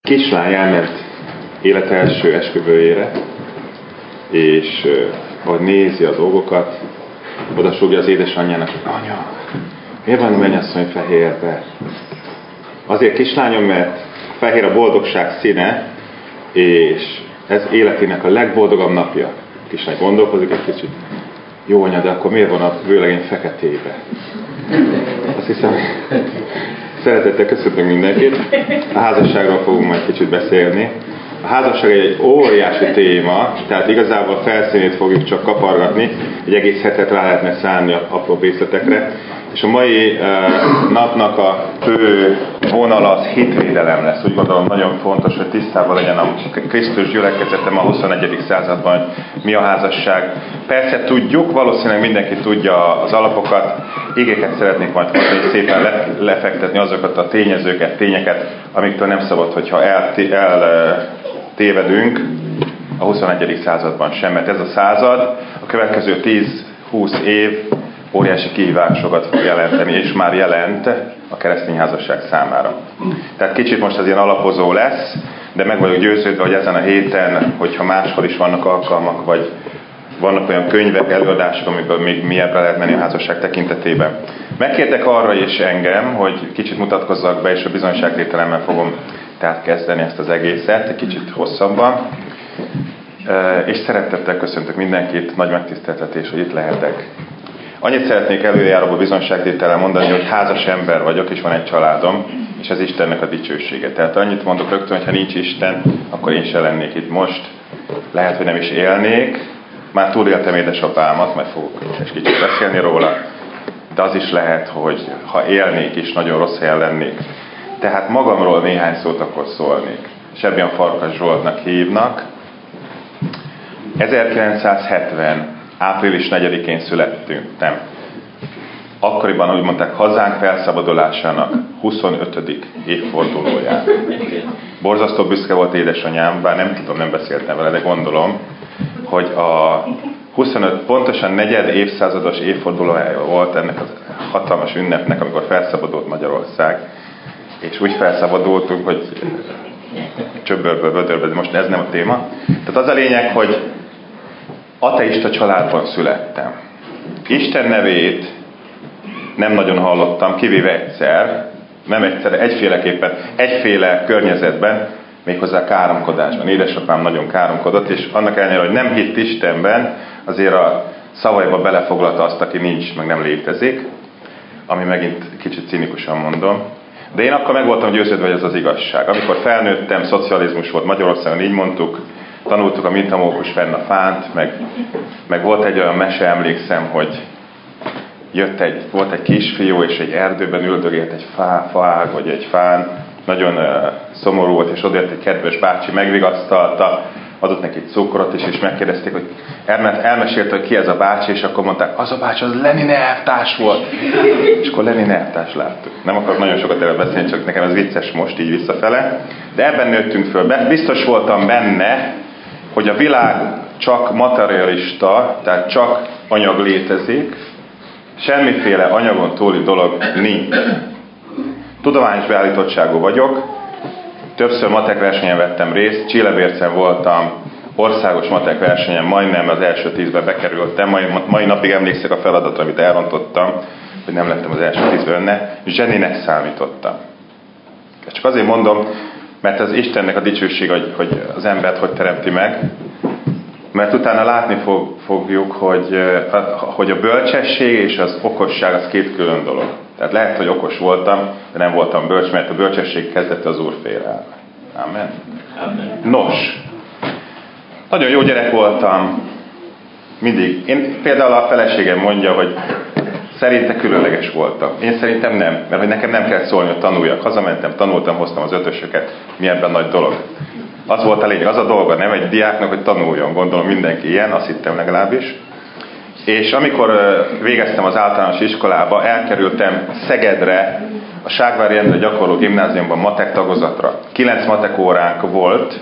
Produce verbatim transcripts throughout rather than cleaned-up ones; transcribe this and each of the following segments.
kislány elment élete első esküvőjére, és uh, ahogy nézi a dolgokat, oda súgja az édesanyjának, hogy anya, miért van a mennyasszony fehérbe? Azért kislányom, mert fehér a boldogság színe, és ez életének a legboldogabb napja. A kislány gondolkozik egy kicsit, jó anya, de akkor miért van a vőlegény feketébe? Azt hiszem, szeretettel köszöntök mindenkit. A házasságról fogunk majd kicsit beszélni. A házasság egy óriási téma, tehát igazából a felszínét fogjuk csak kapargatni, egy egész hetet rá lehetne szállni a apró részletekre. És a mai uh, napnak a fő vonala az hitvédelem lesz. Úgy gondolom nagyon fontos, hogy tisztában legyen a Krisztus gyülekezete a huszonegyedik században, hogy mi a házasság. Persze tudjuk, valószínűleg mindenki tudja az alapokat, igéket szeretnék majd hozni, és szépen le, lefektetni azokat a tényezőket, tényeket, amiktől nem szabad, hogyha eltévedünk a huszonegyedik században sem, mert ez a század, a következő tíz-húsz év óriási kihívásokat fog jelenteni, és már jelent a keresztény házasság számára. Tehát kicsit most az ilyen alapozó lesz, de meg vagyok győződve, hogy ezen a héten, hogyha máshol is vannak alkalmak, vagy vannak olyan könyvek, előadások, amiből még mélyebbre lehet menni a házasság tekintetében. Megkértek arra is engem, hogy kicsit mutatkozzak be, és a bizonyságtételemmel fogom tehát kezdeni ezt az egészet, egy kicsit hosszabban. És szeretettel köszöntök mindenkit, nagy megtiszteltetés, hogy itt lehetek. Annyit szeretnék előjáróba bizonyságtétellel mondani, hogy házas ember vagyok, és van egy családom, és ez Istennek a dicsősége. Tehát annyit mondok rögtön, hogy ha nincs Isten, akkor én se lennék itt most. Lehet, hogy nem is élnék. Már túléltem édesapámat, majd fogok egy kicsit beszélni róla. De az is lehet, hogy ha élnék is, nagyon rossz helyen lennék. Tehát magamról néhány szót akkor szólnék. Sebben Farkas Zsoltnak hívnak. ezerkilencszázhetven április negyedikén születtünk. Akkoriban úgy mondták, hazánk felszabadulásának huszonötödik évfordulóján. Borzasztó büszke volt édesanyám, bár nem tudom, nem beszéltem vele, de gondolom, hogy a huszonöt, pontosan negyed évszázados évfordulója volt ennek a hatalmas ünnepnek, amikor felszabadult Magyarország. És úgy felszabadultunk, hogy csöbbörből, vödörből, de most ez nem a téma. Tehát az a lényeg, hogy ateista családban születtem. Isten nevét nem nagyon hallottam, kivéve egyszer, nem egyszer, egyféleképpen, egyféle környezetben, méghozzá káromkodásban. Édesapám nagyon káromkodott, és annak ellenére, hogy nem hitt Istenben, azért a szavaiba belefoglalta azt, aki nincs, meg nem létezik, ami megint kicsit cinikusan mondom. De én akkor meg voltam győződve, hogy ez az igazság. Amikor felnőttem, szocializmus volt Magyarországon, így mondtuk, tanultuk a mintamókus fenn a fánt, meg, meg volt egy olyan mese, emlékszem, hogy jött egy, volt egy kisfiú, és egy erdőben üldögélt egy fá, faág, vagy egy fán, nagyon uh, szomorú volt, és odajött egy kedves bácsi, megvigasztalta, adott neki cukrot is, és megkérdezték, hogy elment, elmesélte, hogy ki ez a bácsi, és akkor mondták, az a bácsi, az Lenin elvtárs volt. És akkor Lenin elvtárs láttuk. Nem akarok nagyon sokat erről beszélni, csak nekem ez vicces most, így visszafele. De ebben nőttünk föl. Biztos voltam benne, hogy a világ csak materialista, tehát csak anyag létezik, semmiféle anyagon túli dolog nincs. Tudományos beállítottságú vagyok, többször matek versenyen vettem részt, Csillebércen voltam, országos matek versenyen, majdnem az első tízbe bekerültem, mai, mai napig emlékszek a feladatra, amit elrontottam, hogy nem lettem az első tízbe önne, zseninek számítottam. Ezt csak azért mondom, mert az Istennek a dicsőség, hogy, hogy az embert hogy teremti meg, mert utána látni fog, fogjuk, hogy, hogy a bölcsesség és az okosság az két külön dolog. Tehát lehet, hogy okos voltam, de nem voltam bölcs, mert a bölcsesség kezdete az Úr félelme. Amen. Amen. Nos, nagyon jó gyerek voltam, mindig. Én például a feleségem mondja, hogy szerinte különleges voltam. Én szerintem nem, mert hogy nekem nem kellett szólni, hogy tanuljak. Hazamentem, tanultam, hoztam az ötösöket. Mi ebben nagy dolog? Az volt a lényeg, az a dolga, nem egy diáknak, hogy tanuljon. Gondolom mindenki ilyen, azt hittem legalábbis. És amikor végeztem az általános iskolába, elkerültem Szegedre, a Ságvári Endre gyakorló gimnáziumban matek tagozatra. Kilenc matek óránk volt,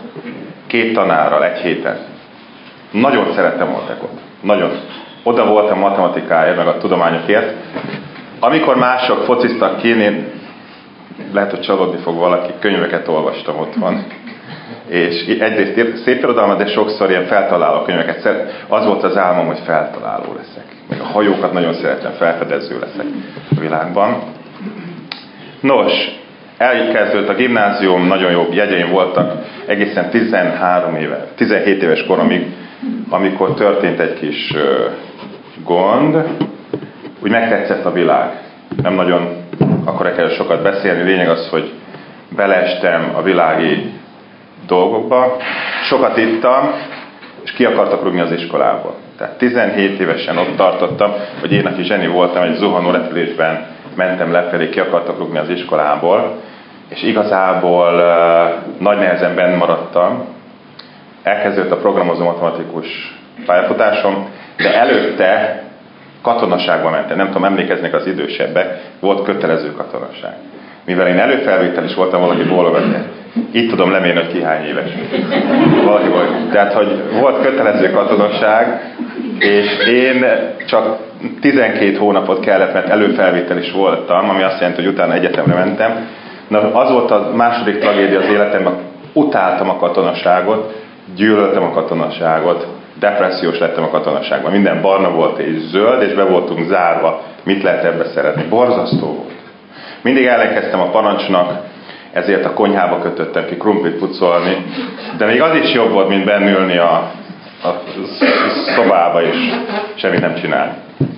két tanárral egy héten. Nagyon szerettem matekot. Nagyon. Oda voltam matematikáért, meg a tudományokért. Amikor mások fociztak ki, én lehet, hogy csalódni fog valaki, könyveket olvastam otthon. És egyrészt szép irodalmat, de sokszor ilyen feltaláló könyveket. Az volt az álmom, hogy feltaláló leszek. Meg a hajókat nagyon szeretem, felfedező leszek a világban. Nos, elkezdődött a gimnázium, nagyon jó jegyeim voltak, egészen tizenhárom éve, tizenhét éves koromig, amikor történt egy kis gond, úgy megtetszett a világ. Nem nagyon akarok erről sokat beszélni, lényeg az, hogy beleestem a világi dolgokba, sokat ittam, és ki akartak rúgni az iskolából. Tehát tizenhét évesen ott tartottam, hogy én, aki zseni voltam, egy zuhanó repülésben mentem lefelé, ki akartak rúgni az iskolából, és igazából uh, nagy nehezen benn maradtam. Elkezdődött a programozó matematikus pályafutásom, de előtte katonaságba mentem. Nem tudom, emlékeznek az idősebbek, volt kötelező katonaság. Mivel én előfelvétel is voltam, valaki bólogatni. Itt tudom lemérni, hogy ki hány éves. Valaki volt. Tehát, hogy volt kötelező katonaság, és én csak tizenkét hónapot kellett, mert előfelvétel is voltam, ami azt jelenti, hogy utána egyetemre mentem. Na, az volt a második tragédia az életemben, utáltam a katonaságot, gyűlöltem a katonaságot, depressziós lettem a katonaságban. Minden barna volt és zöld, és be voltunk zárva. Mit lehet ebbe szeretni? Borzasztó volt. Mindig ellenkeztem a parancsnak, ezért a konyhába kötöttem ki krumplit pucolni, de még az is jobb volt, mint bennülni a, a szobába és semmit nem csinálni.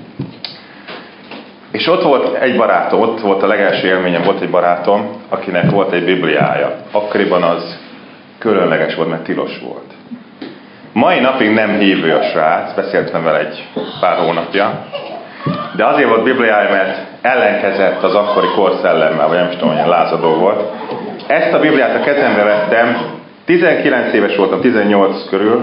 És ott volt egy barátom, ott volt a legelső élményem, volt egy barátom, akinek volt egy bibliája. Akkoriban az különleges volt, mert tilos volt. Mai napig nem hívő a srác, beszéltem vele egy pár hónapja, de azért volt bibliája, mert ellenkezett az akkori korszellemmel, vagy nem is tudom, hogy ilyen lázadó volt. Ezt a bibliát a kezembe vettem, tizenkilenc éves voltam, tizennyolc körül,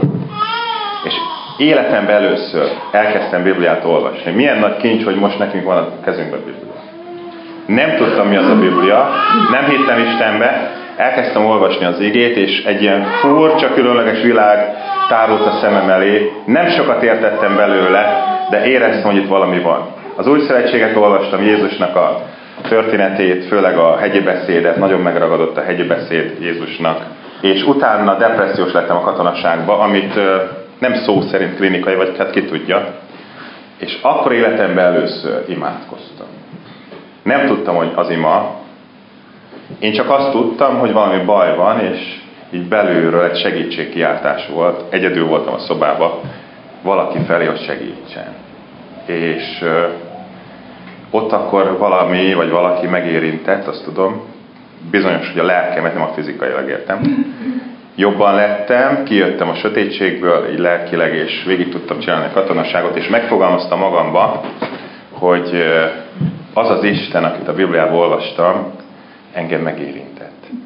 és életemben először elkezdtem bibliát olvasni. Milyen nagy kincs, hogy most nekünk van a kezünkben biblia. Nem tudtam, mi az a biblia, nem hittem Istenbe, elkezdtem olvasni az igét, és egy ilyen furcsa, különleges világ tárult a szemem elé. Nem sokat értettem belőle, de éreztem, hogy itt valami van. Az Új Szövetséget olvastam, Jézusnak a történetét, főleg a hegyi beszédet, nagyon megragadott a hegyi beszéd Jézusnak. És utána depressziós lettem a katonaságba, amit nem szó szerint klinikai, vagy hát ki tudja. És akkor életemben először imádkoztam. Nem tudtam, hogy az ima. Én csak azt tudtam, hogy valami baj van, és így belülről egy segítségkiáltás volt. Egyedül voltam a szobában, valaki felé, hogy segítsen. És ö, ott akkor valami, vagy valaki megérintett, azt tudom, bizonyos, hogy a lelkemet, nem a fizikailag értem. Jobban lettem, kijöttem a sötétségből, így lelkileg, és végig tudtam csinálni a katonaságot, és megfogalmaztam magamba, hogy az az Isten, akit a Bibliában olvastam, engem megérintett.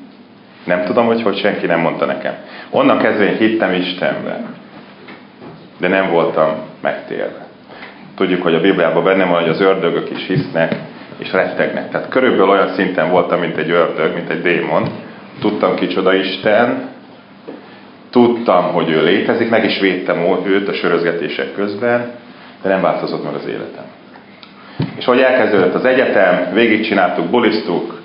Nem tudom, hogy hogy senki nem mondta nekem. Onnan kezdve én hittem Istenben, de nem voltam megtérve. Tudjuk, hogy a Bibliában benne van, hogy az ördögök is hisznek, és rettegnek. Tehát körülbelül olyan szinten voltam, mint egy ördög, mint egy démon. Tudtam, kicsoda Isten, tudtam, hogy ő létezik, meg is védtem őt a sörözgetések közben, de nem változott meg az életem. És hogy elkezdődött az egyetem, végigcsináltuk, bulisztuk,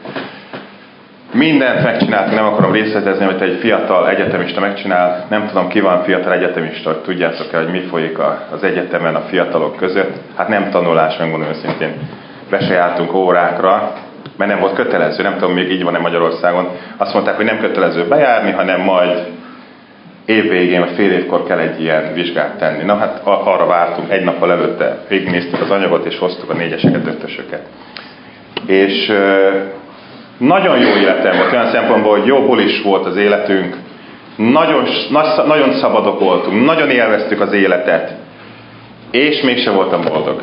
mindent megcsináltunk, nem akarom részletezni, amit egy fiatal egyetemista megcsinál. Nem tudom, ki van fiatal egyetemista, hogy tudjátok-e, hogy mi folyik az egyetemen a fiatalok között. Hát nem tanulás, megmondom őszintén. Be se jártunk órákra, mert nem volt kötelező. Nem tudom, még így van-e Magyarországon. Azt mondták, hogy nem kötelező bejárni, hanem majd évvégén, vagy fél évkor kell egy ilyen vizsgát tenni. Na hát arra vártunk, egy nappal előtte végignéztük az anyagot, és hoztuk a négyeseket, ötösöket. És nagyon jó életem volt, olyan szempontból, hogy jó bulis volt az életünk, nagyon, nagyon szabadok voltunk, nagyon élveztük az életet, és mégsem voltam boldog.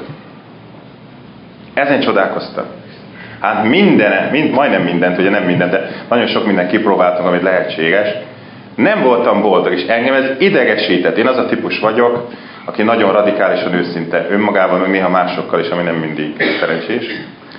Ezen csodálkoztam. Hát minden, mind, majdnem mindent, ugye nem mindent, de nagyon sok mindent kipróbáltunk, amit lehetséges. Nem voltam boldog, és engem ez idegesített. Én az a típus vagyok, aki nagyon radikálisan őszinte önmagában, meg néha másokkal is, ami nem mindig szerencsés.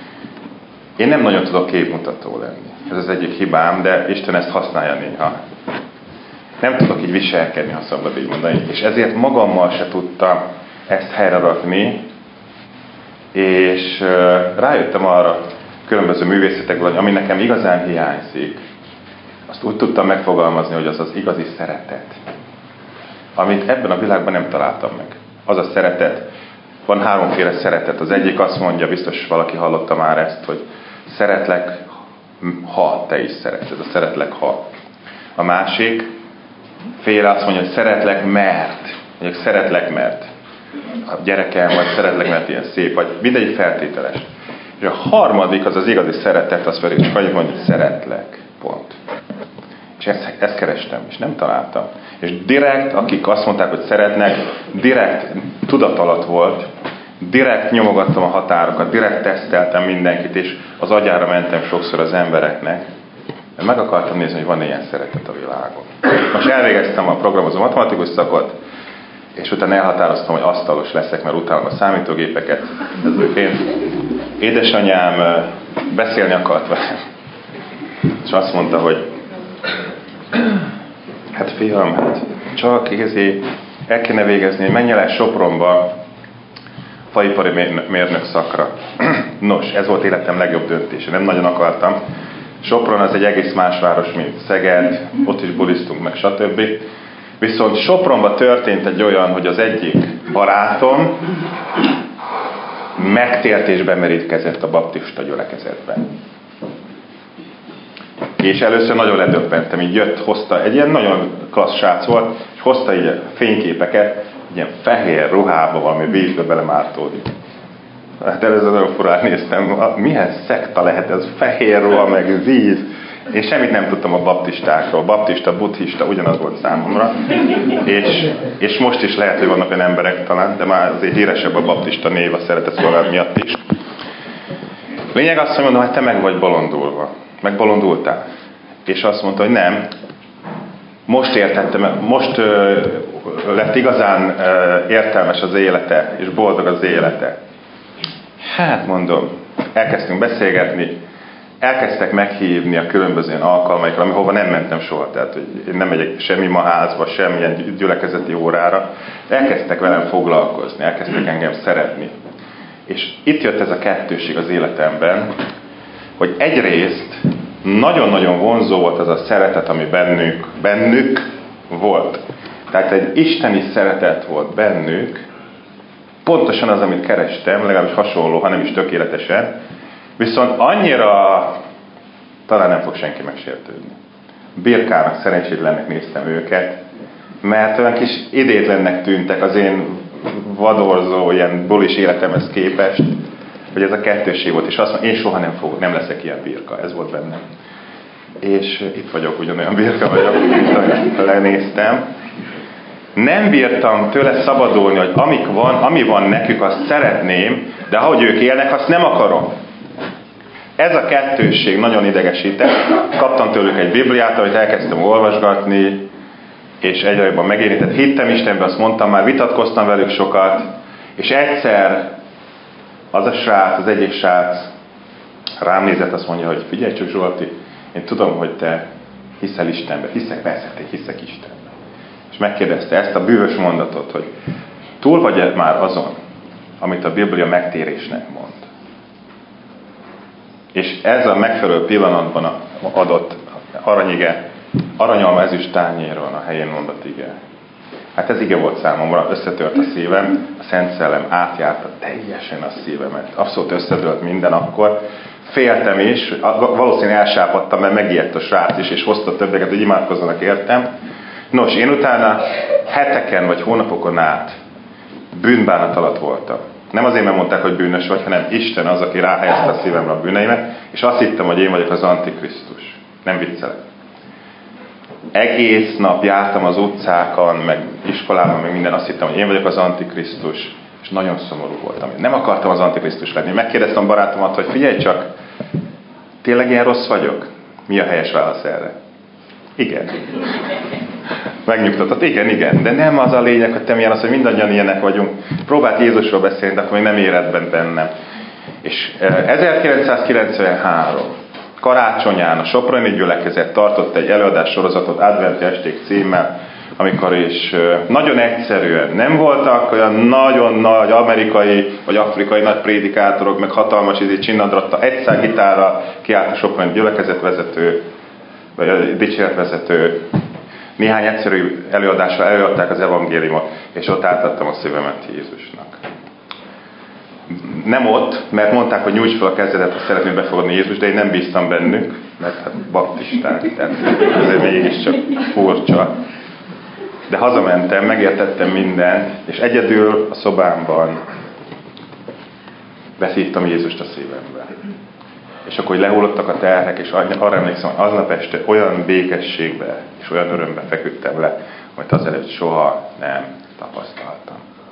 Én nem nagyon tudok képmutató lenni. Ez az egyik hibám, de Isten ezt használja néha. Nem tudok így viselkedni, ha szabad így mondani. És ezért magammal se tudtam ezt helyre rakni, és rájöttem arra, különböző művészetekből, ami nekem igazán hiányzik, azt úgy tudtam megfogalmazni, hogy az az igazi szeretet, amit ebben a világban nem találtam meg. Az a szeretet. Van háromféle szeretet. Az egyik azt mondja, biztos valaki hallotta már ezt, hogy szeretlek, ha te is szeretsz. Ez a szeretlek, ha. A másik féle azt mondja, hogy szeretlek, mert. Mondjuk szeretlek, mert a gyerekem, vagy szeretlek, mert ilyen szép, vagy mindegyik feltételes. És a harmadik, az az igazi szeretet, az pedig csak annyit mondja, hogy szeretlek. Pont. És ezt, ezt kerestem, és nem találtam. És direkt, akik azt mondták, hogy szeretnek, direkt tudat alatt volt, direkt nyomogattam a határokat, direkt teszteltem mindenkit, és az agyára mentem sokszor az embereknek, mert meg akartam nézni, hogy van ilyen szeretet a világon. Most elvégeztem a programozó matematikus szakot, és utána elhatároztam, hogy asztalos leszek, mert utálom a számítógépeket. Ez én. Édesanyám beszélni akart velem, és azt mondta, hogy hát fiam, hát csak kézi, el kéne végezni, hogy menj el Sopronba faipari mérnök szakra. Nos, ez volt életem legjobb döntése, nem nagyon akartam. Sopron az egy egész más város, mint Szeged, ott is bulisztunk meg, stb. Viszont Sopronban történt egy olyan, hogy az egyik barátom megtért és bemerítkezett a baptista gyülekezetben. És először nagyon ledöbbentem, így jött, hozta, egy ilyen nagyon klassz srác volt, és hozta így a fényképeket, egy ilyen fehér ruhába, valami vízbe belemártódik. Hát először nagyon furán néztem, milyen szekta lehet ez, fehér ruha, meg víz. Én semmit nem tudtam a baptistákról. Baptista, buddhista, ugyanaz volt számomra. És, és most is lehet, hogy vannak olyan emberek talán, de már azért híresebb a baptista név a szeretet szolgálat miatt is. Lényeg azt, hogy mondom, hogy te meg vagy bolondulva. Megbolondultál. És azt mondta, hogy nem. Most értettem, most ö, lett igazán ö, értelmes az élete, és boldog az élete. Hát mondom, elkezdtünk beszélgetni, elkezdtek meghívni a különböző alkalmaikra, amihova nem mentem soha, tehát hogy én nem megyek semmi maházba, semmilyen gyülekezeti órára. Elkezdtek velem foglalkozni, elkezdtek engem szeretni. És itt jött ez a kettőség az életemben, hogy egyrészt nagyon-nagyon vonzó volt az a szeretet, ami bennük, bennük volt. Tehát egy isteni szeretet volt bennük, pontosan az, amit kerestem, legalábbis hasonló, ha nem is tökéletesen, viszont annyira, talán nem fog senki megsértődni. Birkának, szerencsétlennek néztem őket, mert olyan kis idétlennek tűntek az én vadorzó, ilyen bulis életemhez képest, hogy ez a kettősség volt, és azt mondom, én soha nem, fogok, nem leszek ilyen birka, ez volt bennem. És itt vagyok, ugyanolyan birka vagyok, mint ahogy lenéztem. Nem bírtam tőle szabadulni, hogy amik van, ami van nekük, azt szeretném, de ahogy ők élnek, azt nem akarom. Ez a kettősség nagyon idegesített. Kaptam tőlük egy Bibliát, amit elkezdtem olvasgatni, és egyre jobban megérintett. Hittem Istenbe, azt mondtam, már vitatkoztam velük sokat, és egyszer az a srác, az egyik srác rám nézett, azt mondja, hogy figyelj csak Zsolti, én tudom, hogy te hiszel Istenbe. Hiszek, persze, te hiszek Istenbe. És megkérdezte ezt a bűvös mondatot, hogy túl vagy már azon, amit a Biblia megtérésnek mond. És ez a megfelelő pillanatban adott aranyige, aranyalma ezüst tányéron a helyén mondott ige. Hát ez ige volt számomra, összetört a szívem, a Szent Szellem átjárta teljesen a szívemet. Abszolút összedőlt minden akkor. Féltem is, valószínűleg elsápadtam, mert megijedt a srác is, és hozta többeket, hogy imádkozzanak értem. Nos, én utána heteken vagy hónapokon át bűnbánat alatt voltam. Nem azért, mert mondták, hogy bűnös vagy, hanem Isten az, aki ráhelyezte a szívemre a bűneimet, és azt hittem, hogy én vagyok az Antikrisztus. Nem viccelek. Egész nap jártam az utcákon, meg iskolában, meg minden, azt hittem, hogy én vagyok az Antikrisztus, és nagyon szomorú voltam. Nem akartam az Antikrisztus lenni. Megkérdeztem a barátomat, hogy figyelj csak, tényleg ilyen rossz vagyok? Mi a helyes válasz erre? Igen. Megnyugtatott. Igen, igen. De nem az a lényeg, hogy te milyen az, hogy mindannyian ilyenek vagyunk. Próbált Jézusról beszélni, de akkor még nem éred bennem. És ezerkilencszázkilencvenhárom karácsonyán a Soproni gyülekezet tartott egy előadás sorozatot Adventi esték címmel amikor is nagyon egyszerűen nem voltak olyan nagyon nagy amerikai vagy afrikai nagy prédikátorok, meg hatalmas izé csinnadratta, egy szál gitárra kiállt a soproni gyülekezetvezető, vagy dicséretvezető, néhány egyszerű előadással előadták az evangéliumot, és ott átadtam a szívemet Jézusnak. Nem ott, mert mondták, hogy nyújts fel a kezedet, ha szeretnél befogadni Jézust, de én nem bíztam bennük, mert hát baptisták, tehát ez mégiscsak furcsa. De hazamentem, megértettem mindent, és egyedül a szobámban beszívtam Jézust a szívembe. És akkor, hogy lehullottak a terhek, és arra emlékszem, hogy aznap este olyan békességbe és olyan örömbe feküdtem le, amit azelőtt soha nem tapasztaltam.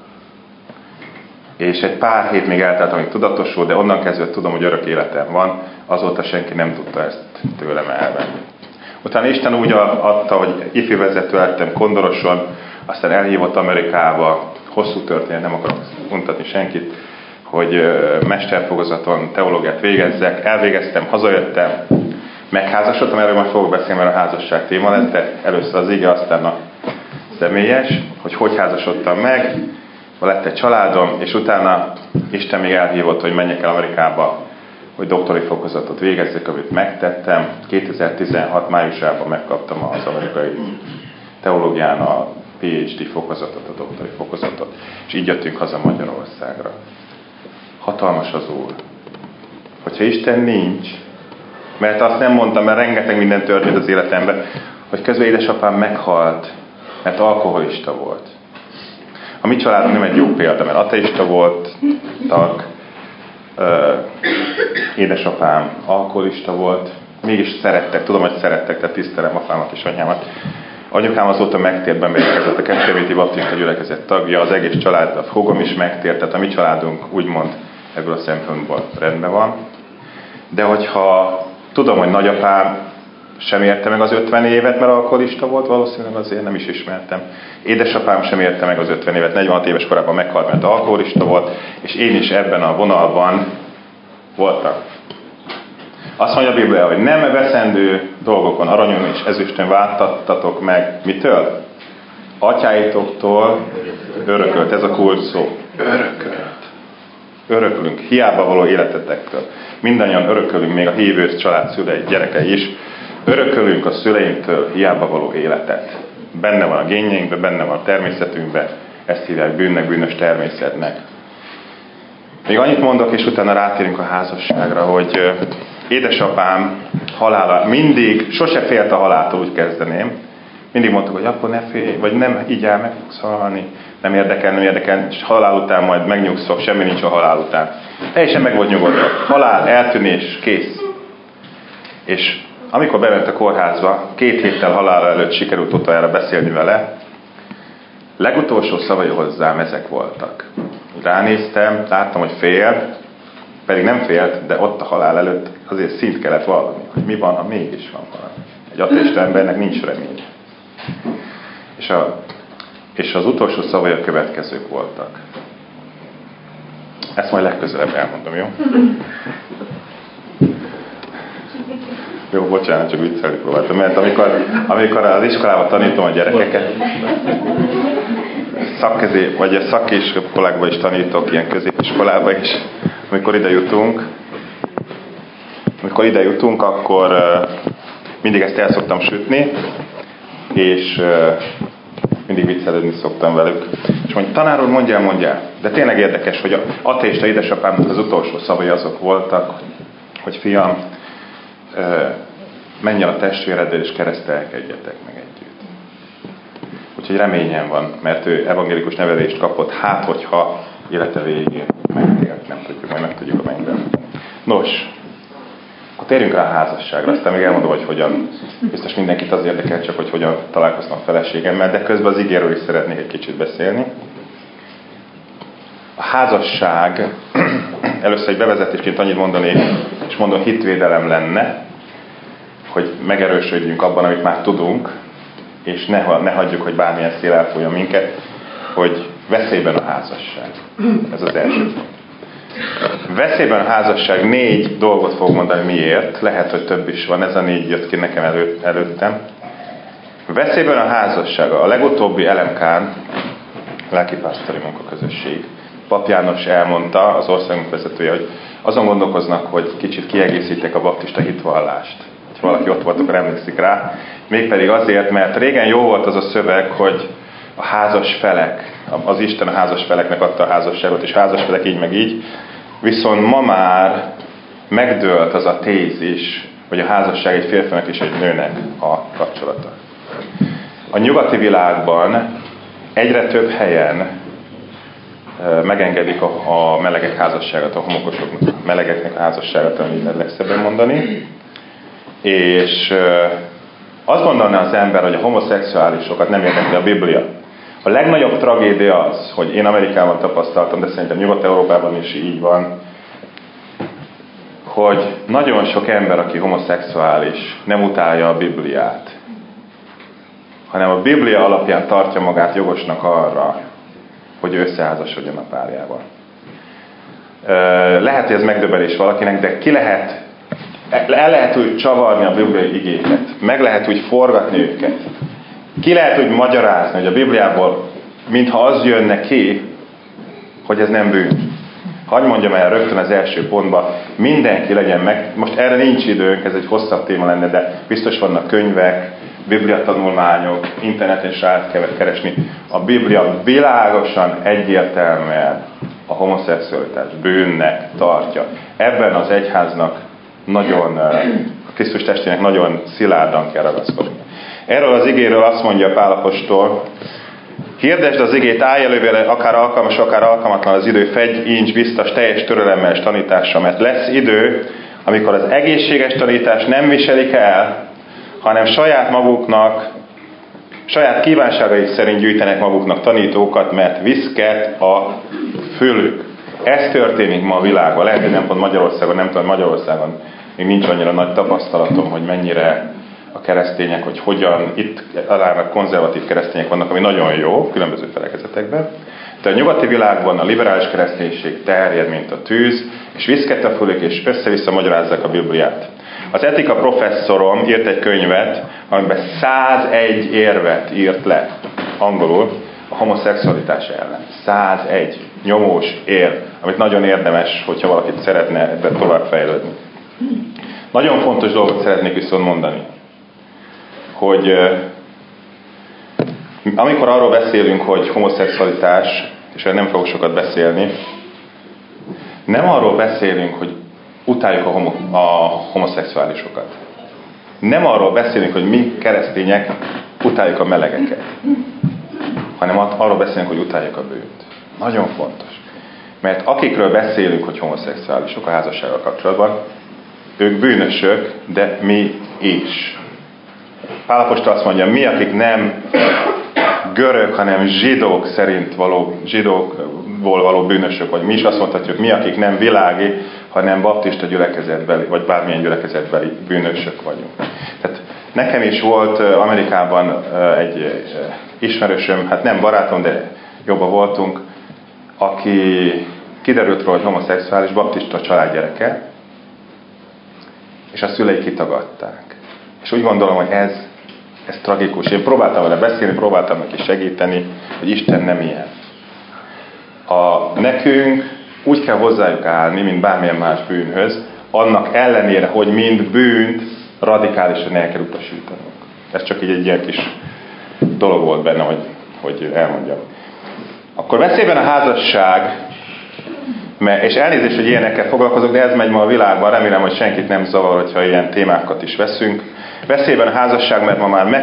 És egy pár hét még eltelt, amíg tudatosult, de onnan kezdve tudom, hogy örök életem van, azóta senki nem tudta ezt tőlem elvenni. Utána Isten úgy adta, hogy ifjú vezető lettem Kondoroson, aztán elhívott Amerikába, hosszú történet, nem akarok untatni senkit, hogy mesterfokozaton teológiát végezzek, elvégeztem, hazajöttem, megházasodtam, erről majd fogok beszélni, mert a házasság téma lesz, de először az ige, aztán a személyes, hogy hogy házasodtam meg, lett egy családom, és utána Isten még elhívott, hogy menjek el Amerikába, hogy doktori fokozatot végezzek, amit megtettem. kétezer-tizenhat májusában megkaptam az amerikai teológián a pé há dé fokozatot, a doktori fokozatot, és így jöttünk haza Magyarországra. Hatalmas az Úr. Hogyha Isten nincs, mert azt nem mondtam, mert rengeteg minden történt az életemben, hogy közben édesapám meghalt, mert alkoholista volt. A mi családom nem egy jó példa, mert ateista volt, tag, édesapám alkoholista volt, mégis szerettek, tudom, hogy szerettek, tehát tisztelem apámat és anyámat. Anyukám azóta megtért, bemérdezett a Kecskeméti Baptista gyülekezet tagja, az egész család, a húgom is megtért, tehát a mi családunk úgymond ebből a szempontból rendben van. De hogyha tudom, hogy nagyapám sem érte meg az ötven évet, mert alkoholista volt, valószínűleg azért nem is ismertem. Édesapám sem érte meg az ötven évet, negyvenhat éves korában meghalt, mert alkoholista volt, és én is ebben a vonalban voltam. Azt mondja a Biblia, hogy nem veszendő dolgokon, aranyon és ezüstön váltattatok meg. Mitől? Atyáitoktól örökölt. Ez a kulcs szó. Örökölt. Örökölünk. Hiába való életetektől. Mindannyian örökölünk, még a hívő család szülei, gyerekei is. Örökölünk a szüleimtől hiába való életet. Benne van a génjeinkben, benne van a természetünkben. Ezt hívják bűnnek, bűnös természetnek. Még annyit mondok, és utána rátérünk a házasságra, hogy édesapám halála mindig, sose félt a haláltól, úgy kezdeném. Mindig mondtuk, hogy apa, ne félj, vagy nem, így el, meg fogsz halni. Nem érdekel, nem érdekel, és halál után majd megnyugszok, semmi nincs a halál után. Teljesen meg volt nyugodva. Halál, eltűnés, kész. És amikor bement a kórházba, két héttel halála előtt sikerült utoljára beszélni vele, legutolsó szavai hozzám ezek voltak. Ránéztem, láttam, hogy fél, pedig nem félt, de ott a halál előtt azért szint kellett vallani, hogy mi van, ha mégis van valami. Egy ateista embernek nincs remény. És, a, és az utolsó szavai a következők voltak. Ezt majd legközelebb elmondom, jó? Jó, bocsánat, csak viccelni próbáltam, mert amikor, amikor az iskolában tanítom a gyerekeket, szakközé, vagy a szakiskolákban is tanítok, ilyen középiskolában is, amikor ide jutunk, amikor ide jutunk, akkor uh, mindig ezt el szoktam sütni, és uh, mindig viccelődni szoktam velük. És mondja, tanár úr, mondjál, mondjál. De tényleg érdekes, hogy az ateista édesapámnak az utolsó szavai azok voltak, hogy fiam, uh, menj el a testvéreddel, és keresztelkedjetek meg együtt. Úgyhogy reményem van, mert ő evangélikus nevelést kapott, hát hogyha élete végén megélt, nem tudjuk, majd meg tudjuk a mennyben. Nos, akkor térjünk rá a házasságra, aztán még elmondom, hogy hogyan, biztos mindenkit az érdekel csak, hogy hogyan találkoztam a feleségemmel, de közben az igéről is szeretnék egy kicsit beszélni. A házasság, először egy bevezetésként annyit mondanék, és mondom, hitvédelem lenne, hogy megerősödjünk abban, amit már tudunk, és ne, ne hagyjuk, hogy bármilyen szél elfújja minket, hogy veszélyben a házasság. Ez az első. Veszélyben a házasság, négy dolgot fog mondani miért, lehet, hogy több is van, ez a négy jött ki nekem elő, előttem. Veszélyben a házassága. A legutóbbi el em ká-n, lelkipásztori munkaközösség, Pap János elmondta, az országunk vezetője, hogy azon gondolkoznak, hogy kicsit kiegészítik a baptista hitvallást. Ha valaki ott volt, akkor emlékszik rá. Mégpedig azért, mert régen jó volt az a szöveg, hogy a házas felek, az Isten a házas feleknek adta a házasságot, és házas felek így meg így. Viszont ma már megdőlt az a tézis, hogy a házasság egy férfinak és egy nőnek a kapcsolata. A nyugati világban egyre több helyen megengedik a, a melegek házasságát, a homokosoknak, a melegeknek a házasságát, amit legszebben mondani. És azt mondaná az ember, hogy a homoszexuálisokat nem érdekli a Biblia. A legnagyobb tragédia az, hogy én Amerikában tapasztaltam, de szerintem Nyugat-Európában is így van, hogy nagyon sok ember, aki homoszexuális, nem utálja a Bibliát, hanem a Biblia alapján tartja magát jogosnak arra, hogy ő összeházasodjon a párjával. Lehet, hogy ez megdöbbenés valakinek, de ki lehet, el lehet úgy csavarni a bibliai igéket, meg lehet úgy forgatni őket. Ki lehet úgy magyarázni, hogy a Bibliából mintha az jönne ki, hogy ez nem bűn. Hadd mondjam el rögtön az első pontban, mindenki legyen meg, most erre nincs időnk, ez egy hosszabb téma lenne, de biztos vannak könyvek, bibliatanulmányok, interneten is rá kell keresni. A Biblia világosan, egyértelműen a homoszexualitás bűnnek tartja. Ebben az egyháznak nagyon, a Krisztus testének nagyon szilárdan kell ragaszkodni. Erről az igéről azt mondja Pál apostol, hirdesd az igét, állj elő vele, akár alkalmas, akár alkalmatlan az idő, fegy, incs, biztos, teljes türelemmel és tanítással, mert lesz idő, amikor az egészséges tanítást nem viselik el, hanem saját maguknak, saját kívánságaik szerint gyűjtenek maguknak tanítókat, mert viszket a fülük. Ez történik ma a világban. Lehet, hogy nem pont Magyarországon, nem tudom, Magyarországon még nincs annyira nagy tapasztalatom, hogy mennyire a keresztények, hogy hogyan, itt talán konzervatív keresztények vannak, ami nagyon jó, különböző felekezetekben. De a nyugati világban a liberális kereszténység terjed, mint a tűz, és viszket a fülük, és össze-vissza magyarázzák a Bibliát. Az etika professzorom írt egy könyvet, amiben százegy érvet írt le, angolul, a homoszexualitás ellen. százegy nyomós érv, amit nagyon érdemes, hogyha valakit szeretne ebben továbbfejlődni. Nagyon fontos dolgot szeretnék viszont mondani, hogy amikor arról beszélünk, hogy homoszexualitás, és erről nem fogok sokat beszélni, nem arról beszélünk, hogy utáljuk a, homo, a homoszexuálisokat. Nem arról beszélünk, hogy mi keresztények utáljuk a melegeket, hanem arról beszélünk, hogy utáljuk a bűnt. Nagyon fontos. Mert akikről beszélünk, hogy homoszexuálisok a házassággal kapcsolatban, ők bűnösök, de mi is. Pál apostol azt mondja, mi, akik nem görög, hanem zsidók szerint való, zsidókból való bűnösök, vagy mi is azt mondhatjuk, mi, akik nem világi, hanem baptista gyülekezetbeli, vagy bármilyen gyülekezetbeli bűnösök vagyunk. Tehát nekem is volt Amerikában egy ismerősöm, hát nem barátom, de jobban voltunk, aki kiderült róla, hogy homoszexuális, baptista családgyereke, és a szülei kitagadták. És úgy gondolom, hogy ez, ez tragikus. Én próbáltam vele beszélni, próbáltam neki segíteni, hogy Isten nem ilyen. A, nekünk úgy kell hozzájuk állni, mint bármilyen más bűnhöz, annak ellenére, hogy mind bűnt radikálisan el kell utasítanunk. Ez csak így egy ilyen kis dolog volt benne, hogy, hogy elmondjam. Akkor veszélyben a házasság, mert, és elnézést, hogy ilyenekkel foglalkozok, de ez megy ma a világban, remélem, hogy senkit nem zavar, hogyha ilyen témákat is veszünk. Veszélyben a házasság, mert ma már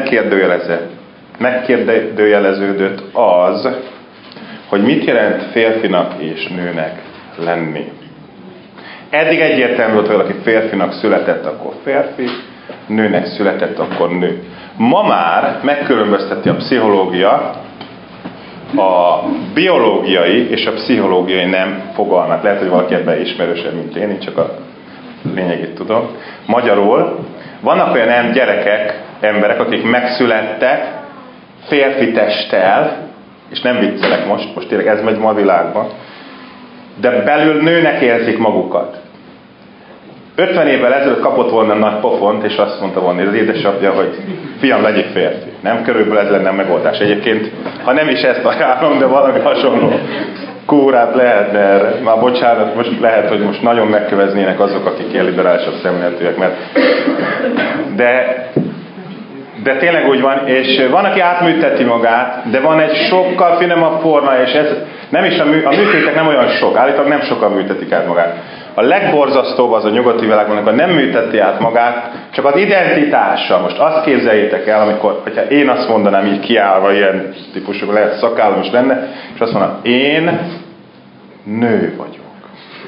megkérdőjeleződött az, hogy mit jelent férfinak és nőnek lenni. Eddig egyértelmű volt, hogy valaki férfinak született, akkor férfi, nőnek született, akkor nő. Ma már megkülönbözteti a pszichológia a biológiai és a pszichológiai nem fogalmat. Lehet, hogy valaki ebben ismerősebb, mint én, én csak a lényegét tudom. Magyarul vannak olyan gyerekek, emberek, akik megszülettek férfi testtel, és nem viccelek most, most tényleg ez megy ma a világban, de belül nőnek érzik magukat. ötven évvel ezelőtt kapott volna nagy pofont, és azt mondta volna az édesapja, hogy fiam, legyél férfi. Nem, körülbelül ez lenne a megoldás. Egyébként, ha nem is ezt ajánlom, de valami hasonló kúrát lehetne erre. Már bocsánat, most lehet, hogy most nagyon megköveznének azok, akik ilyen liberálisabb szemléletűek, mert de, de tényleg úgy van, és van, aki átműteti magát, de van egy sokkal finomabb forma, és ez nem is a, mű, a műtétek nem olyan sok, állítólag nem sokan műtetik át magát. A legborzasztóbb az a nyugati világban, amikor nem műteti át magát, csak az identitása. Most azt képzeljétek el, amikor, hogyha én azt mondanám így kiállva, ilyen típusú, lehet szakállam is lenne, és azt mondanám, én nő vagyok.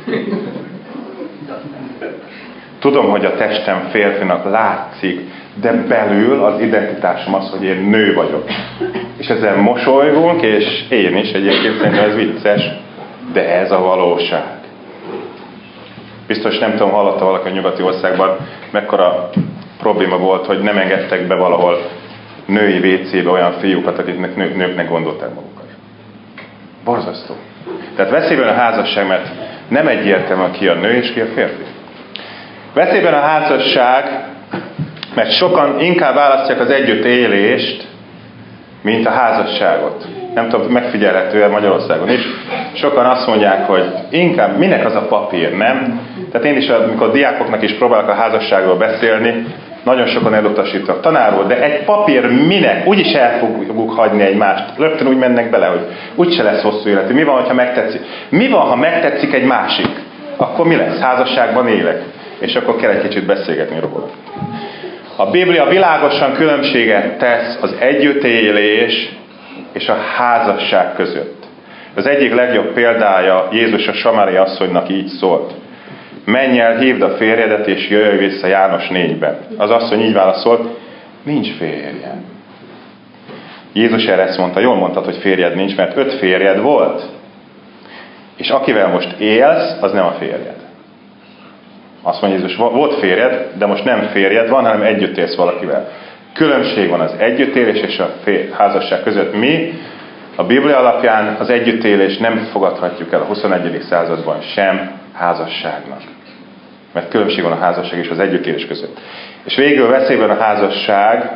Tudom, hogy a testem férfinak látszik, de belül az identitásom az, hogy én nő vagyok. És ezzel mosolygunk, és én is egyébként szerintem ez vicces, de ez a valóság. Biztos nem tudom, hallotta valaki a nyugati országban, mekkora probléma volt, hogy nem engedtek be valahol női vécébe olyan fiúkat, akiknek nők, nőknek gondolták magukat. Borzasztó. Tehát veszélyben a házasság, mert nem egyértelmű, ki a nő és ki a férfi. Veszélyben a házasság, mert sokan inkább választják az együttélést, mint a házasságot. Nem tudom, megfigyelhető Magyarországon is. Sokan azt mondják, hogy inkább minek az a papír, nem? Tehát én is, amikor a diákoknak is próbálok a házasságról beszélni, nagyon sokan elutasítok tanárról, de egy papír minek? Úgyis el fogjuk hagyni egymást. Rögtön úgy mennek bele, hogy úgyse lesz hosszú életű. Mi van, ha megtetszik? Mi van, ha megtetszik egy másik? Akkor mi lesz? Házasságban élek. És akkor kell egy kicsit beszélgetni róla. A Biblia világosan különbséget tesz az együttélés és a házasság között. Az egyik legjobb példája Jézus a samári asszonynak így szólt. Menj el, hívd a férjedet, és jöjj vissza János négyben. Az asszony így válaszolt, nincs férjem. Jézus erre ezt mondta, jól mondtad, hogy férjed nincs, mert öt férjed volt. És akivel most élsz, az nem a férjed. Azt mondja Jézus, volt férjed, de most nem férjed van, hanem együtt élsz valakivel. Különbség van az együttélés és a fér, házasság között. Mi a Biblia alapján az együttélés nem fogadhatjuk el a huszonegyedik században sem házasságnak. Mert különbség van a házasság és az együttélés között. És végül veszélyben a házasság,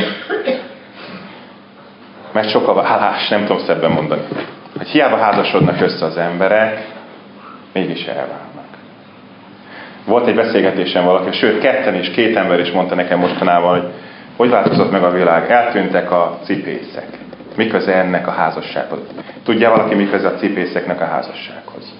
mert sok a vállás, nem tudom szebben mondani. Hogy hiába házasodnak össze az emberek, mégis elválnak. Volt egy beszélgetésem valaki, sőt ketten is, két ember is mondta nekem mostanában, hogy hogy változott meg a világ. Eltűntek a cipészek. Mi köze ennek a házassághoz? Tudja valaki, mi köze a cipészeknek a házassághoz?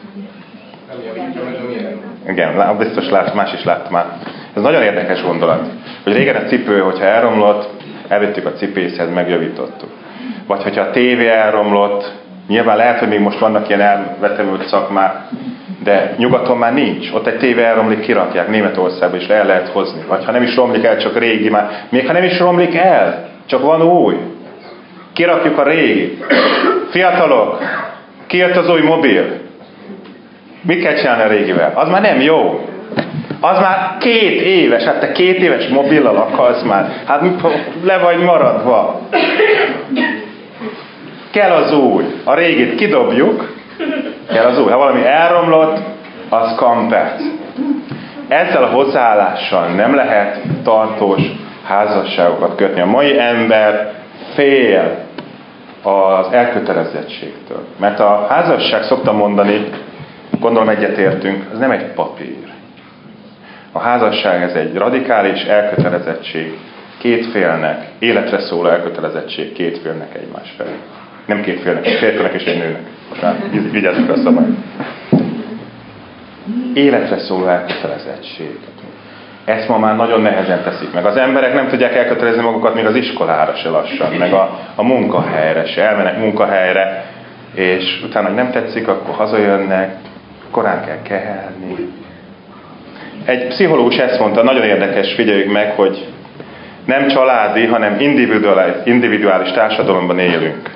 Igen, biztos lát, más is látta már. Ez nagyon érdekes gondolat, hogy régen a cipő, hogyha elromlott, elvittük a cipészhez, megjavítottuk. Vagy hogyha a tévé elromlott, nyilván lehet, hogy még most vannak ilyen elvetemült szakmák, de nyugaton már nincs. Ott egy tévé elromlik, kirakják Németországba, és el lehet hozni. Vagy ha nem is romlik el, csak régi már. Még ha nem is romlik el, csak van új. Kirakjuk a régi. Fiatalok, kijött az új mobil. Mit kell csinálni a régivel? Az már nem jó. Az már két éves. Hát te két éves mobillal akarsz már. Hát le vagy maradva. Kell az új. A régit kidobjuk. Kell az új. Ha valami elromlott, az kampec. Ezzel a hozzáállással nem lehet tartós házasságokat kötni. A mai ember fél az elkötelezettségtől. Mert a házasság, szoktam mondani, gondolom egyetértünk, az nem egy papír. A házasság ez egy radikális elkötelezettség két félnek, életre szóló elkötelezettség két félnek egymás felé. Nem két félnek, egy férfinek és egy nőnek. Most vigyázzuk a szabályt. Életre szóló elkötelezettség. Ezt ma már nagyon nehezen teszik meg. Az emberek nem tudják elkötelezni magukat még az iskolára se lassan, meg a, a munkahelyre se. Elmennek munkahelyre, és utána, hogy nem tetszik, akkor hazajönnek, korán kell kelni. Egy pszichológus ezt mondta, nagyon érdekes, figyeljük meg, hogy nem családi, hanem individuális, individuális társadalomban élünk.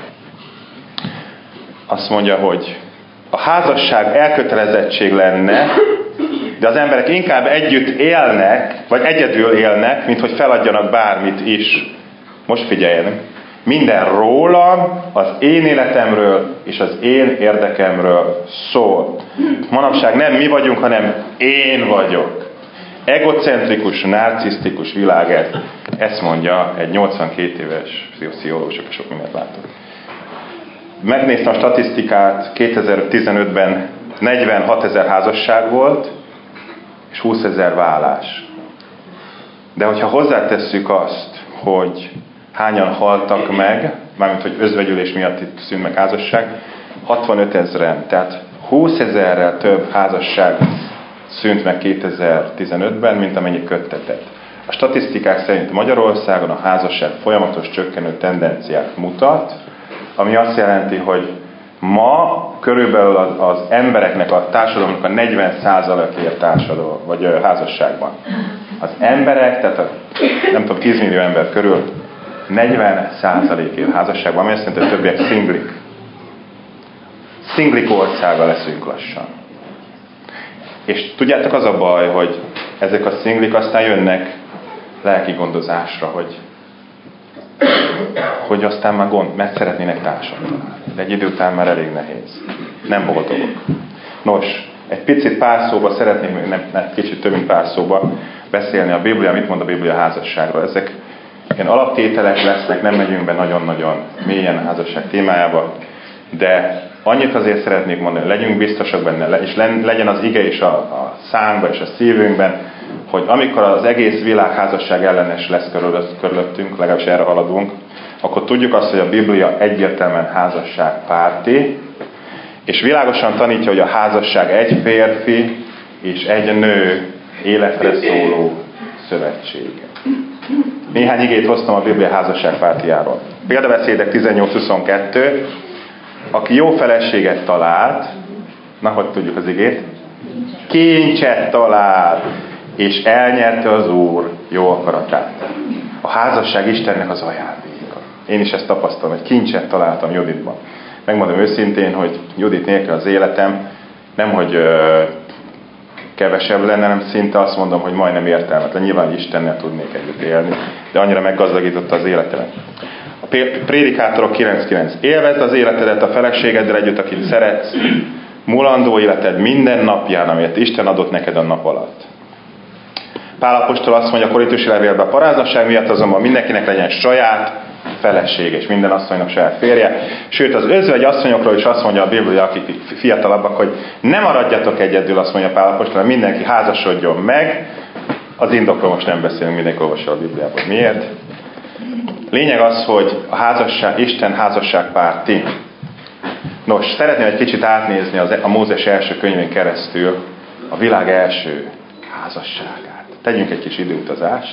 Azt mondja, hogy a házasság elkötelezettség lenne, de az emberek inkább együtt élnek, vagy egyedül élnek, mint hogy feladjanak bármit is. Most figyeljenek. Minden rólam, az én életemről és az én érdekemről szól. Manapság nem mi vagyunk, hanem én vagyok. Egocentrikus, narcisztikus világ ez. Ezt mondja egy nyolcvankét éves pszichológus, aki sok mindent látott. Megnéztem a statisztikát, kétezer-tizenötben negyvenhatezer házasság volt, és húszezer vállás. De hogyha hozzátesszük azt, hogy hányan haltak meg, mármint hogy özvegyülés miatt itt szűnt meg házasság, hatvanötezren, tehát húszezerrel több házasság szűnt meg kétezer-tizenötben, mint amennyi köttetett. A statisztikák szerint Magyarországon a házasság folyamatos csökkenő tendenciát mutat, ami azt jelenti, hogy ma körülbelül az, az embereknek, a társadalomnak a negyven százalékért társadalom, vagy házasságban. Az emberek, tehát a, nem tudom, tíz millió ember körül negyven százalékért házasságban, ami azt jelenti, hogy többiek szinglik. Szinglik országa leszünk lassan. És tudjátok, az a baj, hogy ezek a szinglik aztán jönnek lelki gondozásra, hogy, hogy aztán már gond, mert szeretnének társat találni. De egy idő után már elég nehéz. Nem boldogok. Nos, egy picit pár szóba szeretnék, nem, nem kicsit több mint pár szóba beszélni a Biblia, mit mond a Biblia házasságról. Ezek ilyen alaptételek lesznek, nem megyünk be nagyon-nagyon mélyen a házasság témájába, de annyit azért szeretnék mondani, legyünk biztosak benne, és legyen az ige is a, a szánkba és a szívünkben, hogy amikor az egész világ házasság ellenes lesz körülöttünk, legalábbis erre haladunk, akkor tudjuk azt, hogy a Biblia egyértelműen házasságpárti, és világosan tanítja, hogy a házasság egy férfi és egy nő életre szóló szövetsége. Néhány igét hoztam a Biblia házasságpártiáról. Példabeszédek tizennyolc huszonkettő. Aki jó feleséget talált, na, hogy tudjuk az igét? Kincset talált, és elnyerte az Úr jó akaratát. A házasság Istennek az ajándéka. Én is ezt tapasztalom, hogy kincset találtam Juditban. Megmondom őszintén, hogy Judit nélkül az életem nem, hogy ö, kevesebb lenne, nem szinte azt mondom, hogy majdnem értelmetlen. Nyilván Istennel tudnék együtt élni, de annyira meggazdagította az életemet. A Prédikátorok kilenc kilenc. Élvezd az életedet a feleségeddel együtt, akit szeretsz, mulandó életed minden napján, amelyet Isten adott neked a nap alatt. Pál apostol azt mondja a Korintusi levélben, a paráznasság miatt azonban mindenkinek legyen saját felesége, és minden asszonynak saját férje. Sőt, az özvegy asszonyokról is azt mondja a Biblia, akik fiatalabbak, hogy ne maradjatok egyedül, azt mondja Pál apostol, mindenki házasodjon meg. Az indokról most nem beszélünk, mindenki olvassa a Bibliából. Miért? Lényeg az, hogy a házasság, Isten házasságpárti. Nos, szeretném egy kicsit átnézni az, a Mózes első könyvén keresztül a világ első házasságát. Tegyünk egy kis időutazást.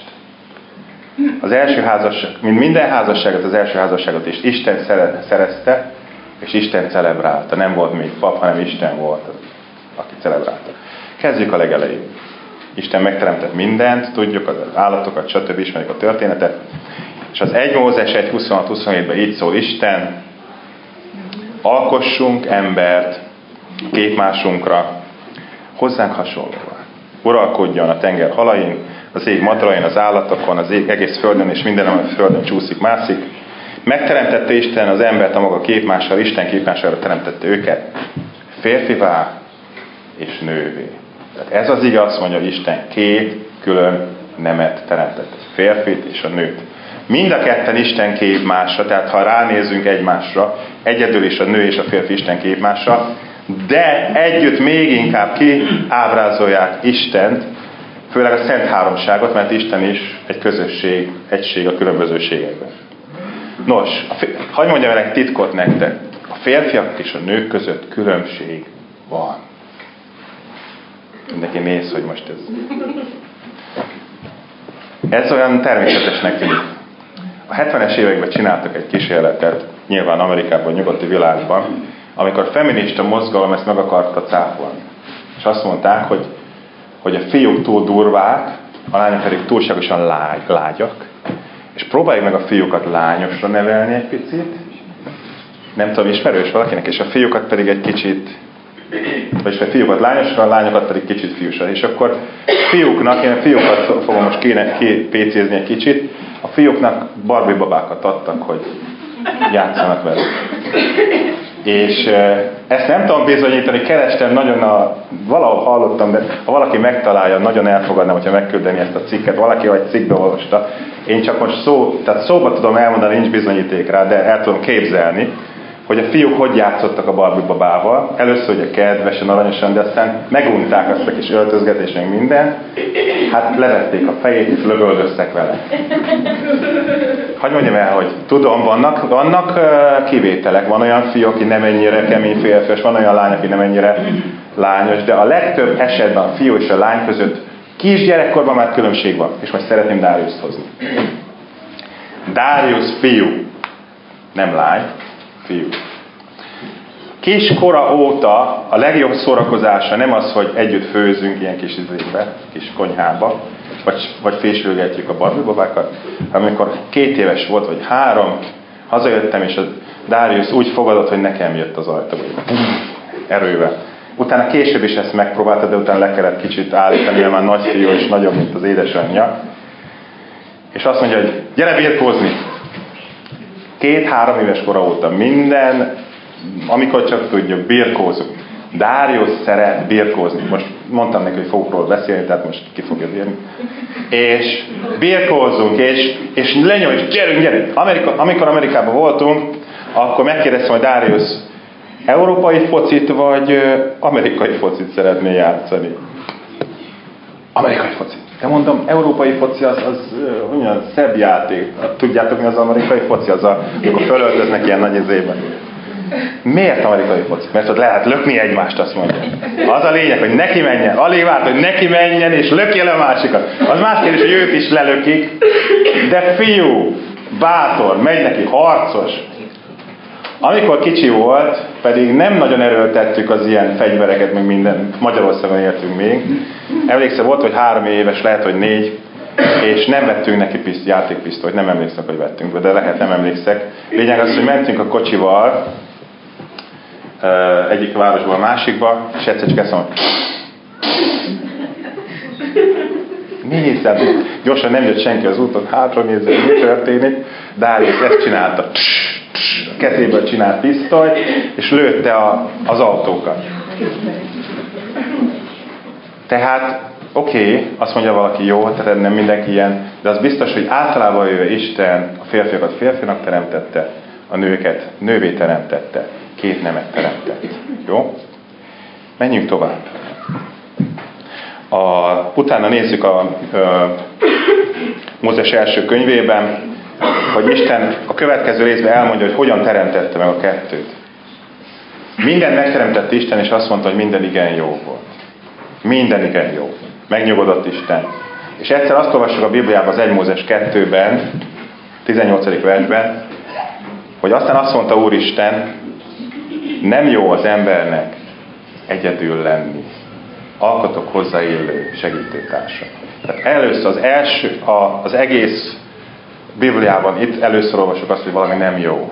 Az első házasság, mint minden házasságot, az első házasságot is Isten szerezte, és Isten celebrálta. Nem volt még pap, hanem Isten volt, aki celebrálta. Kezdjük a legelején. Isten megteremtett mindent, tudjuk, az állatokat, stb. Ismerjük a történetet. És az egy Mózes egy huszonhat huszonhétben így szól Isten, alkossunk embert képmásunkra, hozzánk hasonlóan. Uralkodjon a tenger halain, az ég madarain, az állatokon, az ég egész földön, és minden, ami a földön csúszik, mászik. Megteremtette Isten az embert a maga képmására, Isten képmására teremtette őket, férfivá és nővé. Tehát ez az ige azt mondja, hogy Isten két külön nemet teremtett, a férfit és a nőt. Mind a ketten Isten képmása, tehát ha ránézünk egymásra, egyedül is a nő és a férfi Isten képmása, de együtt még inkább ki ábrázolják Istent, főleg a Szent Háromságot, mert Isten is egy közösség, egység a különbözőségekben. Nos, hadd mondjam el egy titkot nektek. A férfiak és a nők között különbség van. Mindenki néz, hogy most ez... Ez olyan természetesnek tűnik. A hetvenes években csináltak egy kísérletet, nyilván Amerikában, nyugati világban, amikor a feminista mozgalom ezt meg akarta cáfolni. És azt mondták, hogy, hogy a fiúk túl durvák, a lányok pedig túlságosan lágy, lágyak, és próbáljuk meg a fiúkat lányosra nevelni egy picit, nem tudom, ismerős valakinek, és a fiúkat pedig egy kicsit, vagyis a fiúkat lányosra, a lányokat pedig kicsit fiúsra. És akkor fiúknak, én a fiúkat fogom most kipécézni egy kicsit, a fiúknak Barbie babákat adtak, hogy játszanak velük. És ezt nem tudom bizonyítani, kerestem nagyon, a, valahol hallottam, de ha valaki megtalálja, nagyon elfogadnám, hogyha megküldeni ezt a cikket. Valaki vagy cikkbe olvasta. Én csak most szó, tehát szóba tudom elmondani, nincs bizonyíték rá, de el tudom képzelni, hogy a fiúk hogy játszottak a Barbie babával. Először ugye kedvesen, aranyosan, de aztán megunták azt a kis öltözgetés, meg minden. Hát levették a fejét, és lövöldöztek vele. Hogy mondjam el, hogy tudom, vannak, vannak kivételek. Van olyan fiú, aki nem ennyire kemény férfias, van olyan lány, aki nem ennyire lányos, de a legtöbb esetben a fiú és a lány között kisgyerekkorban már különbség van. És most szeretném Dariust hozni. Darius fiú, nem lány, fiú. Kiskora óta a legjobb szórakozása nem az, hogy együtt főzünk ilyen kis izébe, kis konyhába, vagy, vagy fésülgetjük a Barbie babákat, amikor két éves volt, vagy három, hazajöttem, és a Darius úgy fogadott, hogy nekem jött az ajtóba. Erővel. Utána később is ezt megpróbálta, de utána le kellett kicsit állítani, mert már nagy fiú és nagyobb, mint az édesanyja. És azt mondja, hogy gyere birkózni! Két-három éves kora óta minden, amikor csak tudjuk, birkózunk. Darius szeret birkózni. Most mondtam neki, hogy fogok róla beszélni, tehát most ki fogja írni. És birkózunk, és, és lenyom, és gyerünk, gyerünk. Amerika, amikor Amerikában voltunk, akkor megkérdeztem, hogy Darius európai focit, vagy amerikai focit szeretné játszani. Amerikai focit. De mondom, európai foci az, az olyan szebb játék. Tudjátok, mi az amerikai foci? Az, a, amikor fölöltöznek ilyen nagy izében. Miért amerikai foci? Mert ott lehet lökni egymást, azt mondja. Az a lényeg, hogy neki menjen. Alig várt, hogy neki menjen, és lökje le a másikat. Az más kérdés, hogy őt is lelökik. De fiú, bátor, megy neki, harcos. Amikor kicsi volt, pedig nem nagyon erőltettük az ilyen fegyvereket, meg minden, Magyarországon éltünk még. Emlékszem, volt, hogy három éves, lehet, hogy négy, és nem vettünk neki piszt, játékpisztolyt, nem emlékszek, hogy vettünk be, de lehet, nem emlékszek. Lényeg az, hogy mentünk a kocsival egyik városból a másikba, és egyszer csak ezt mondom, nézzel, gyorsan nem jött senki az úton, hátra nézzel, mi történik. Darius ezt csinálta. A kezéből csinált pisztolyt, és lőtte a, az autókat. Tehát, oké, okay, azt mondja valaki, jó, tehát nem mindenki ilyen, de az biztos, hogy általában jövő Isten a férfiakat férfinak teremtette, a nőket nővé teremtette, két nemet teremtett. Jó? Menjünk tovább. A, utána nézzük a, a Mózes első könyvében, hogy Isten a következő részben elmondja, hogy hogyan teremtette meg a kettőt. Minden megteremtette Isten, és azt mondta, hogy minden igen jó volt. Minden igen jó. Megnyugodott Isten. És egyszer azt olvassuk a Bibliában az egy Mózes kettőben, tizennyolcadik versben, hogy aztán azt mondta Úristen, nem jó az embernek egyedül lenni. Alkotok hozzá illő segítőtársa. Tehát először az első, a, az egész Bibliában itt először olvasok azt, hogy valami nem jó.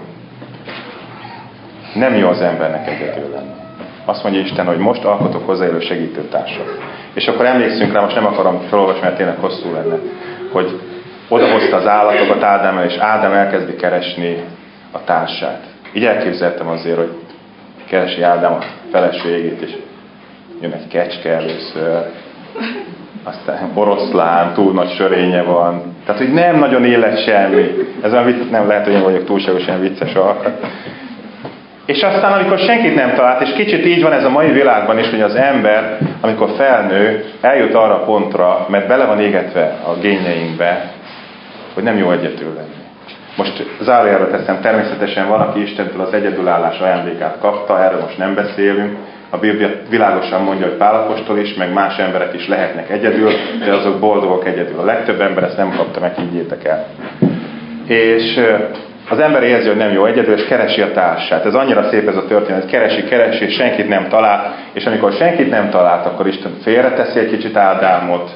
Nem jó az embernek egyedül lenni. Azt mondja Isten, hogy most alkotok hozzáélő segítőtársat. És akkor emlékszünk rá, most nem akarom felolvasni, mert tényleg hosszú lenne, hogy odahozta az állatokat Ádámmal, és Ádám elkezdi keresni a társát. Így elképzeltem azért, hogy keresi Ádám a feleségét, és jön egy kecske először, aztán oroszlán, túl nagy sörénye van. Tehát, hogy nem nagyon élet semmi. Ez olyan vicc, nem lehet, hogy én vagyok túlságosan vicces alkat. És aztán, amikor senkit nem talált, és kicsit így van ez a mai világban is, hogy az ember, amikor felnő, eljut arra a pontra, mert bele van égetve a génjeinkbe, hogy nem jó egyedül lenni. Most zárójelbe teszem, természetesen van, aki Istentől az egyedülállás ajándékát kapta, erről most nem beszélünk. A Biblia világosan mondja, hogy Pál apostol is, meg más emberek is lehetnek egyedül, de azok boldogok egyedül. A legtöbb ember ezt nem kapta meg, higgyétek el. És az ember érzi, hogy nem jó egyedül, és keresi a társát. Ez annyira szép ez a történet, hogy keresi, keresi, és senkit nem talál. És amikor senkit nem talált, akkor Isten félreteszi egy kicsit Ádámot,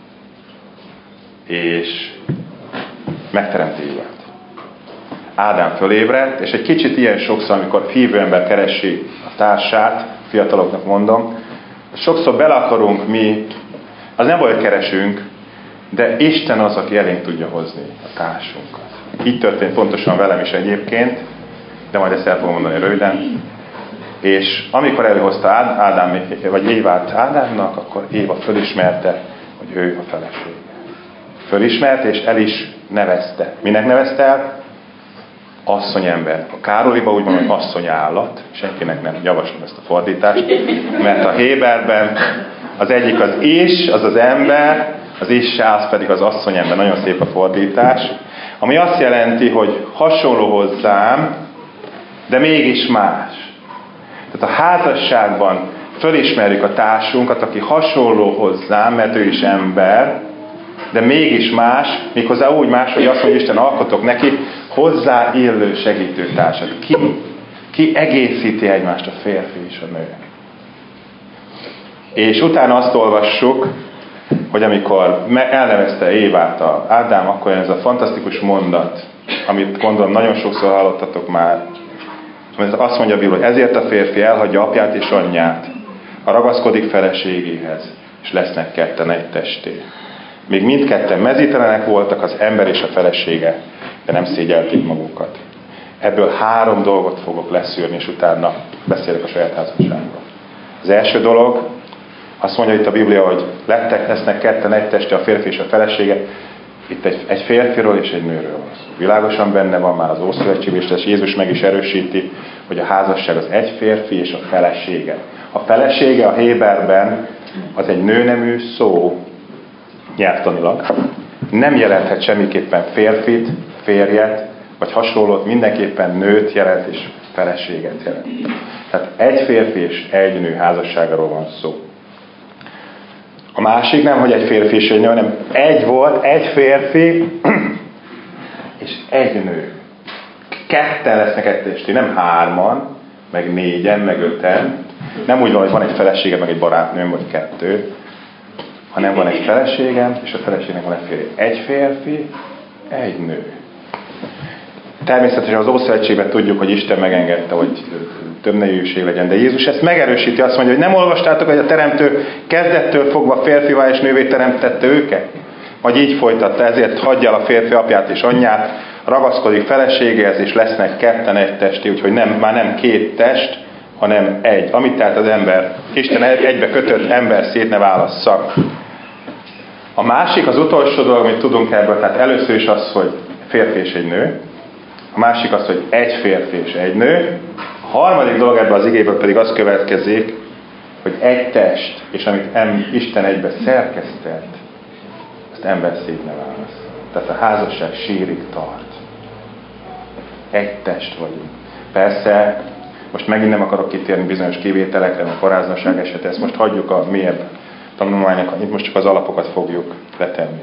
és megteremti Évát. Ádám fölébredt, és egy kicsit ilyen sokszor, amikor hívő ember keresi a társát, fiataloknak mondom, sokszor bele akarunk mi, az nem baj, hogy keresünk, de Isten az, aki elénk tudja hozni a társunkat. Így történt pontosan velem is egyébként, de majd ezt el fogom mondani röviden. És amikor előhozta Ádám, vagy Évát Ádámnak, akkor Éva fölismerte, hogy ő a felesége. Fölismerte, és el is nevezte. Minek nevezte el? Asszonyember. A Károliba úgy van, hogy asszonyállat. Senkinek nem javaslom ezt a fordítást. Mert a héberben az egyik az is, az az ember, az issá, az pedig az asszonyember. Nagyon szép a fordítás. Ami azt jelenti, hogy hasonló hozzám, de mégis más. Tehát a házasságban fölismerjük a társunkat, aki hasonló hozzám, mert ő is ember, de mégis más, méghozzá úgy más, hogy azt mondja, Isten, alkotok neki hozzáillő segítőtársat. Ki, ki egészíti egymást, a férfi és a nő. És utána azt olvassuk, hogy amikor elnevezte Évát a Ádám, akkor ez a fantasztikus mondat, amit gondolom nagyon sokszor hallottatok már, azt mondja a Biblia, hogy ezért a férfi elhagyja apját és anyját, ha ragaszkodik feleségéhez, és lesznek ketten egy testé. Még mindketten mezítelenek voltak, az ember és a felesége, de nem szégyelték magukat. Ebből három dolgot fogok leszűrni, és utána beszélek a saját házasságról. Az első dolog, azt mondja itt a Biblia, hogy lettek, lesznek ketten egy testé, a férfi és a felesége. Itt egy, egy férfiról és egy nőről van szó. Világosan benne van már az Ószövetségben, és Jézus meg is erősíti, hogy a házasság az egy férfi és a felesége. A felesége a héberben az egy nőnemű szó, nyelvtanilag. Nem jelenthet semmiképpen férfit, férjet, vagy hasonlót, mindenképpen nőt jelent és feleséget jelent. Tehát egy férfi és egy nő házasságáról van szó. A másik nem, hogy egy férfi és egy nő, hanem egy volt, egy férfi és egy nő. Ketten lesznek egy testé, nem hárman, meg négyen, meg öten. Nem úgy van, hogy van egy felesége, meg egy barátnőm, vagy kettő, hanem van egy feleségem, és a feleségnek van egy férfi. Egy férfi, egy nő. Természetesen az Ószövetségben tudjuk, hogy Isten megengedte, hogy több nejűség legyen, de Jézus ezt megerősíti, azt mondja, hogy nem olvastátok, hogy a Teremtő kezdettől fogva férfivá és nővé teremtette őket? Vagy így folytatta, ezért hagyja el a férfi apját és anyját, ragaszkodik feleségéhez, és lesznek ketten egy testé, úgyhogy nem, már nem két test, hanem egy. Amit tehát az ember, Isten egybe kötött, ember szét ne válassza. A másik, az utolsó dolog, amit tudunk ebből, tehát először is az, hogy férfi és egy nő. A másik az, hogy egy férfi és egy nő. A harmadik dolog ebben az igéből pedig az következik, hogy egy test, és amit em, Isten egybe szerkesztett, azt ember szét ne válasz. Tehát a házasság sírig tart. Egy test vagyunk. Persze, most megint nem akarok kitérni bizonyos kivételekre, a paráznaság esete, ezt most hagyjuk a mélyebb tanulmányokat, itt most csak az alapokat fogjuk letenni.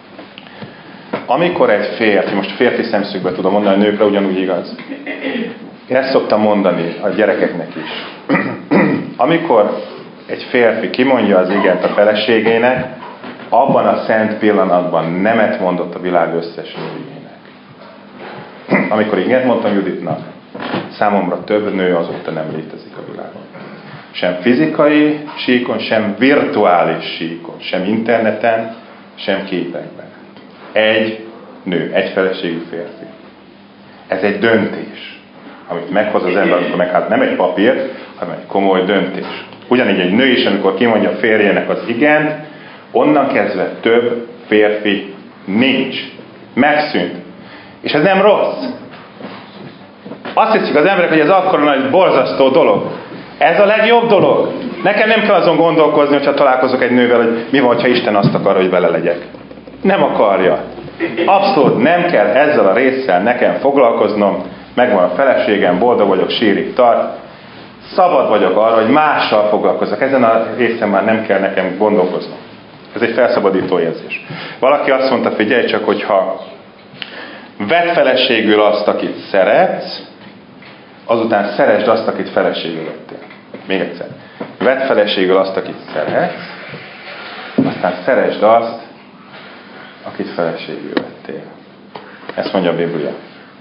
Amikor egy férfi, most férfi szemszögből tudom mondani, a nőkre ugyanúgy igaz. Én ezt szoktam mondani a gyerekeknek is. Amikor egy férfi kimondja az igent a feleségének, abban a szent pillanatban nemet mondott a világ összes nőjének. Amikor igent mondtam Juditnak, számomra több nő azóta nem létezik a világon. Sem fizikai síkon, sem virtuális síkon, sem interneten, sem képekben. Egy nő, egy feleségű férfi. Ez egy döntés, amit meghoz az ember, amikor meghalt, nem egy papír, hanem egy komoly döntés. Ugyanígy egy nő is, amikor kimondja a férjének az igent, onnan kezdve több férfi nincs. Megszűnt. És ez nem rossz. Azt hiszik az emberek, hogy ez akkora nagy borzasztó dolog. Ez a legjobb dolog. Nekem nem kell azon gondolkozni, hogyha találkozok egy nővel, hogy mi van, ha Isten azt akar, hogy vele legyek. Nem akarja. Abszolút nem kell ezzel a résszel nekem foglalkoznom. Megvan a feleségem, boldog vagyok, sírig tart. Szabad vagyok arra, hogy mással foglalkozok. Ezen a részen már nem kell nekem gondolkoznom. Ez egy felszabadító érzés. Valaki azt mondta, figyelj csak, hogyha vedd feleségül azt, akit szeretsz, azután szeresd azt, akit feleségül vettél. Még egyszer. Vedd feleségül azt, akit szeretsz, aztán szeresd azt, akit feleségül vettél. Ezt mondja a Biblia.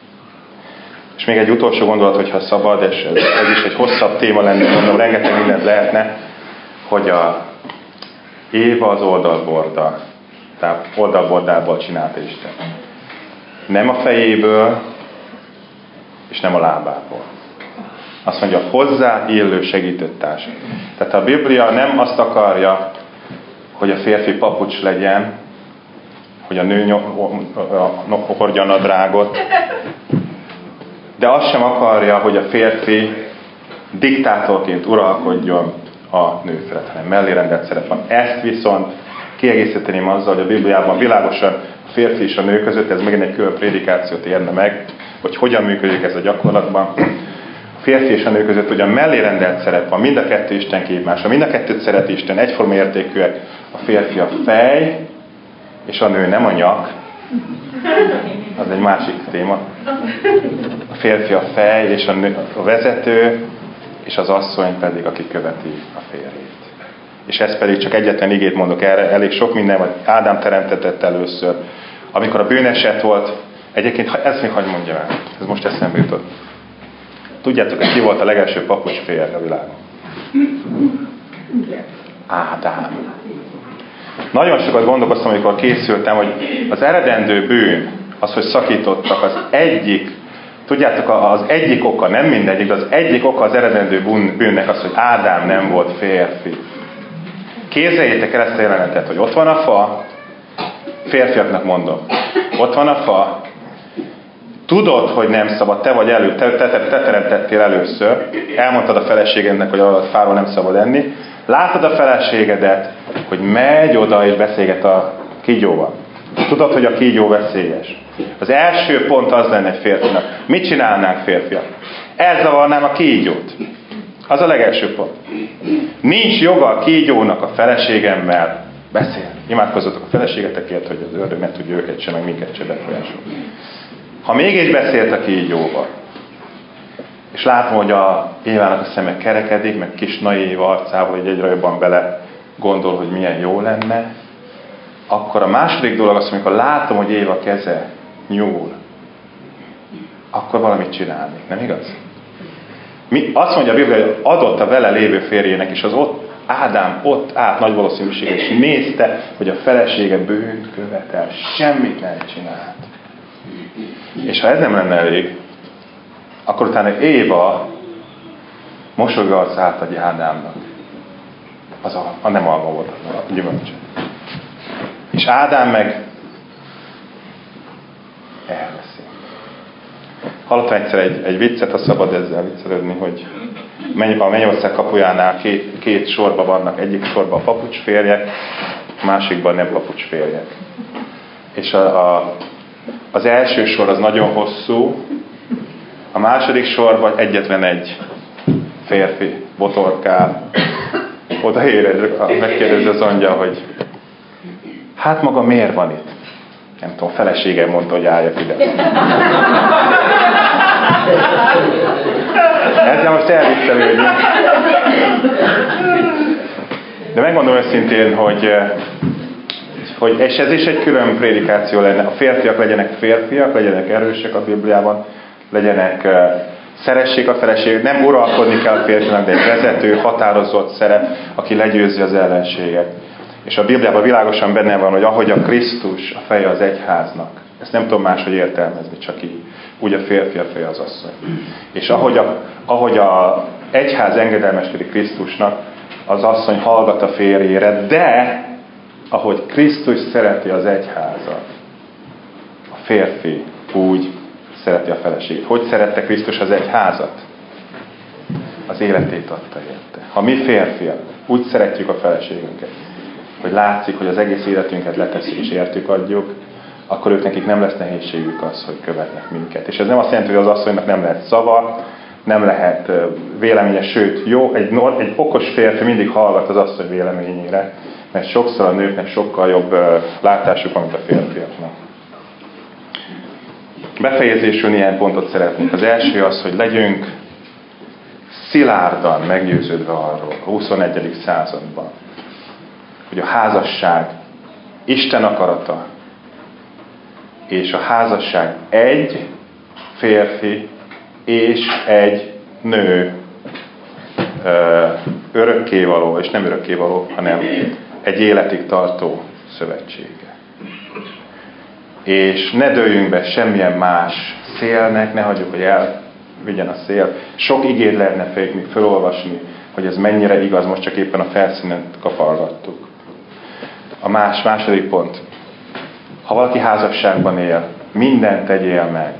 És még egy utolsó gondolat, hogyha szabad, és ez, ez is egy hosszabb téma lenne, mondom, rengeteg mindent lehetne, hogy a Éva az oldalborda, tehát oldalbordából csinálta Isten. Nem a fejéből, és nem a lábából. Azt mondja, hozzá illő segítőtárs. Tehát a Biblia nem azt akarja, hogy a férfi papucs legyen, hogy a nő hordja a nadrágot, de azt sem akarja, hogy a férfi diktátorként uralkodjon a nő felett, hanem mellérendelt szerep van. Ezt viszont kiegészíteném azzal, hogy a Bibliában világosan a férfi és a nő között, ez megint egy külön prédikációt érne meg, hogy hogyan működik ez a gyakorlatban. A férfi és a nő között ugyan mellérendelt szerep van, mind a kettő Isten képmása, mind a kettőt szereti Isten, egyforma értékűek. A férfi a fej, és a nő nem a nyak. Az egy másik téma. A férfi a fej, és a nő a vezető, és az asszony pedig, aki követi a férjét. És ez pedig csak egyetlen igét mondok erre, elég sok minden, vagy Ádám teremtetett először. Amikor a bűneset volt, egyébként ezt még hagyd mondjam el, ez most eszembe jutott. Tudjátok, hogy ki volt a legelső papucs férj a világon? Ádám. Nagyon sokat gondolkoztam, amikor készültem, hogy az eredendő bűn, az, hogy szakítottak, az egyik, tudjátok, az egyik oka, nem mindegyik, de az egyik oka az eredendő bűnnek az, hogy Ádám nem volt férfi. Képzeljétek el ezt a jelenetet, hogy ott van a fa, férfiaknak mondom, ott van a fa, tudod, hogy nem szabad, te vagy elő, te, te, te, te teremtettél először, elmondtad a feleségednek, hogy a fáról nem szabad enni, látod a feleségedet, hogy megy oda és beszélget a kígyóval. Tudod, hogy a kígyó veszélyes. Az első pont az lenne egy férfinak. Mit csinálnánk férfiak? Elzavarnám a kígyót. Az a legelső pont. Nincs joga a kígyónak a feleségemmel beszélni. Imádkozzatok a feleségetekért, hogy az ördög ne tudja őket sem, meg minket sem befolyásolni. Ha mégis beszélt a kígyóval, és látom, hogy a Évának a szeme kerekedik, meg kis naív arcával, hogy egyre jobban bele gondol, hogy milyen jó lenne, akkor a második dolog az, amikor látom, hogy Éva keze nyúl, akkor valamit csinálni. Nem igaz? Mi, azt mondja a Biblia, hogy adott a vele lévő férjének, és az ott, Ádám ott állt nagy valószínűséggel, és nézte, hogy a felesége bűnt követel, semmit nem csinált. És ha ez nem lenne elég, akkor utána Éva mosolyog arca átadja Ádámnak. Az a, a nem alma volt a gyümölcs. És Ádám meg elveszi. Hallottam egyszer egy, egy viccet, ha szabad ezzel viccelődni, hogy a Mennyország kapujánál két, két sorban vannak, egyik sorban a papucsférjek, a másikban nem papucsférjek. És a, a, az első sor az nagyon hosszú, a második sorban egyetlen egy férfi botorkál. Oda ér, megkérdezi az anyja, hogy hát maga miért van itt? Nem tudom, feleségem mondta, hogy álljak ide. Ezzel most elviccelődni. De megmondom őszintén, hogy, hogy és ez is egy külön prédikáció lenne. A férfiak legyenek férfiak, legyenek erősek a Bibliában, legyenek, szeressék a feleséget, nem uralkodni kell a férfinak, de egy vezető, határozott szerep, aki legyőzi az ellenséget. És a Bibliában világosan benne van, hogy ahogy a Krisztus a feje az egyháznak, ezt nem tudom máshogy értelmezni, csak így, úgy a férfi a feje az asszony. És ahogy a, ahogy a egyház engedelmeskedik Krisztusnak, az asszony hallgat a férjére, de ahogy Krisztus szereti az egyházat, a férfi úgy szereti a feleségét. Hogy szerette Krisztus az egyházat? Az életét adta érte. Ha mi férfiak úgy szeretjük a feleségünket, hogy látszik, hogy az egész életünket leteszik és értük adjuk, akkor ők nekik nem lesz nehézségük az, hogy követnek minket. És ez nem azt jelenti, hogy az asszonynak nem lehet szava, nem lehet véleménye, sőt, jó, egy, egy okos férfi mindig hallgat az asszony véleményére, mert sokszor a nőknek sokkal jobb látásuk van, mint a férfiaknak. Befejezésül néhány pontot szeretnék. Az első az, hogy legyünk szilárdan meggyőződve arról a huszonegyedik században, hogy a házasság Isten akarata, és a házasság egy férfi és egy nő örökkévaló, és nem örökkévaló, hanem egy életig tartó szövetsége. És ne dőljünk be semmilyen más szélnek, ne hagyjuk, hogy vigyen a szél. Sok igét lehetne még felolvasni, hogy ez mennyire igaz, most csak éppen a felszínen kapargattuk. A más, második pont. Ha valaki házasságban él, mindent tegyél meg.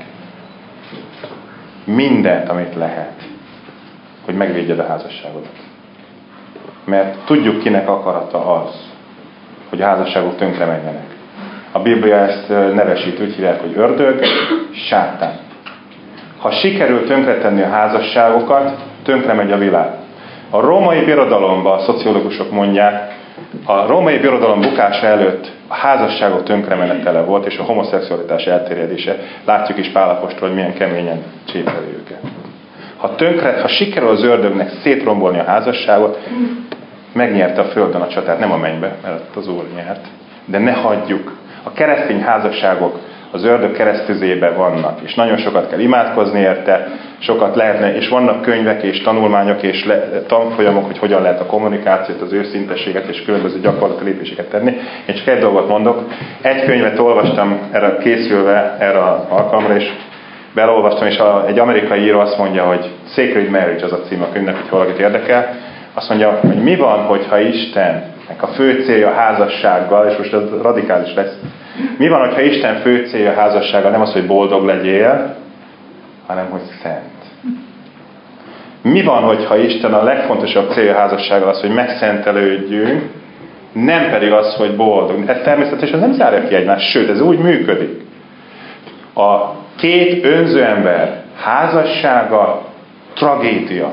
Mindent, amit lehet, hogy megvédjed a házasságodat. Mert tudjuk, kinek akarata az, hogy a házasságok tönkre menjenek. A Biblia ezt nevesít, úgy hívják, hogy ördög, sátán. Ha sikerül tönkretenni a házasságokat, tönkre megy a világ. A római birodalomban, a szociológusok mondják, a római birodalom bukása előtt a házasságok tönkremenetele volt, és a homoszexualitás elterjedése. Látjuk is Pál apostol, hogy milyen keményen csépeli őket. Ha, tönkre, ha sikerül az ördögnek szétrombolni a házasságot, megnyerte a földön a csatát, nem a mennybe, mert az Úr nyert, de ne hagyjuk. A keresztény házasságok az ördög keresztüzében vannak, és nagyon sokat kell imádkozni érte, sokat lehetne, és vannak könyvek és tanulmányok és le, tanfolyamok, hogy hogyan lehet a kommunikációt, az őszintességet és különböző gyakorlati lépéseket tenni. Én csak egy dolgot mondok. Egy könyvet olvastam erre készülve erre az alkalomra, és belolvastam, és a, egy amerikai író azt mondja, hogy Sacred Marriage az a cím a könyvnek, hogy valakit érdekel. Azt mondja, hogy mi van, hogyha Istennek a fő célja a házassággal, és most ez radikális lesz, mi van, hogyha Isten fő célja a házassággal nem az, hogy boldog legyél, hanem hogy szent. Mi van, hogyha Isten a legfontosabb célja a házassággal az, hogy megszentelődjünk, nem pedig az, hogy boldog. Ez természetesen nem zárja ki egymást, sőt, ez úgy működik. A két önző ember házassága tragédia.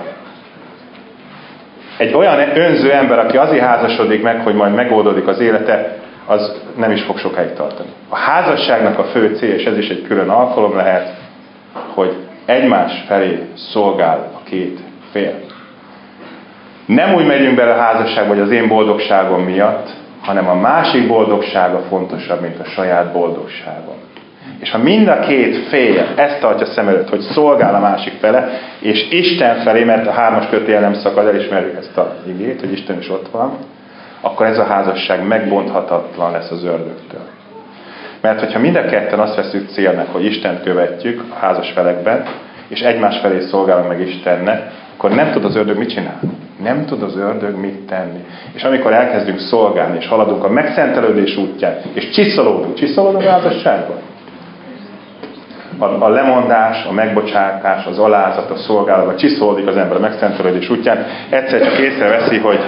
Egy olyan önző ember, aki azért házasodik meg, hogy majd megoldódik az élete, az nem is fog sokáig tartani. A házasságnak a fő cél, és ez is egy külön alkalom lehet, hogy egymás felé szolgál a két fél. Nem úgy megyünk bele a házasságba, hogy az én boldogságom miatt, hanem a másik boldogsága fontosabb, mint a saját boldogságom. És ha mind a két fél ezt tartja szem előtt, hogy szolgál a másik fele, és Isten felé, mert a hármas kötél nem szakad, elismerjük ezt a igét, hogy Isten is ott van, akkor ez a házasság megbonthatatlan lesz az ördögtől. Mert hogyha mind a ketten azt veszük célnak, hogy Istent követjük a házas felekben, és egymás felé szolgálunk meg Istennek, akkor nem tud az ördög mit csinálni. Nem tud az ördög mit tenni. És amikor elkezdünk szolgálni, és haladunk a megszentelődés útján, és csiszolódunk, csiszolódunk a házasságban. A, a lemondás, a megbocsátás, az alázat, a szolgálat, a csiszolódik az ember a megszentelődés útján, egyszer csak észreveszi, hogy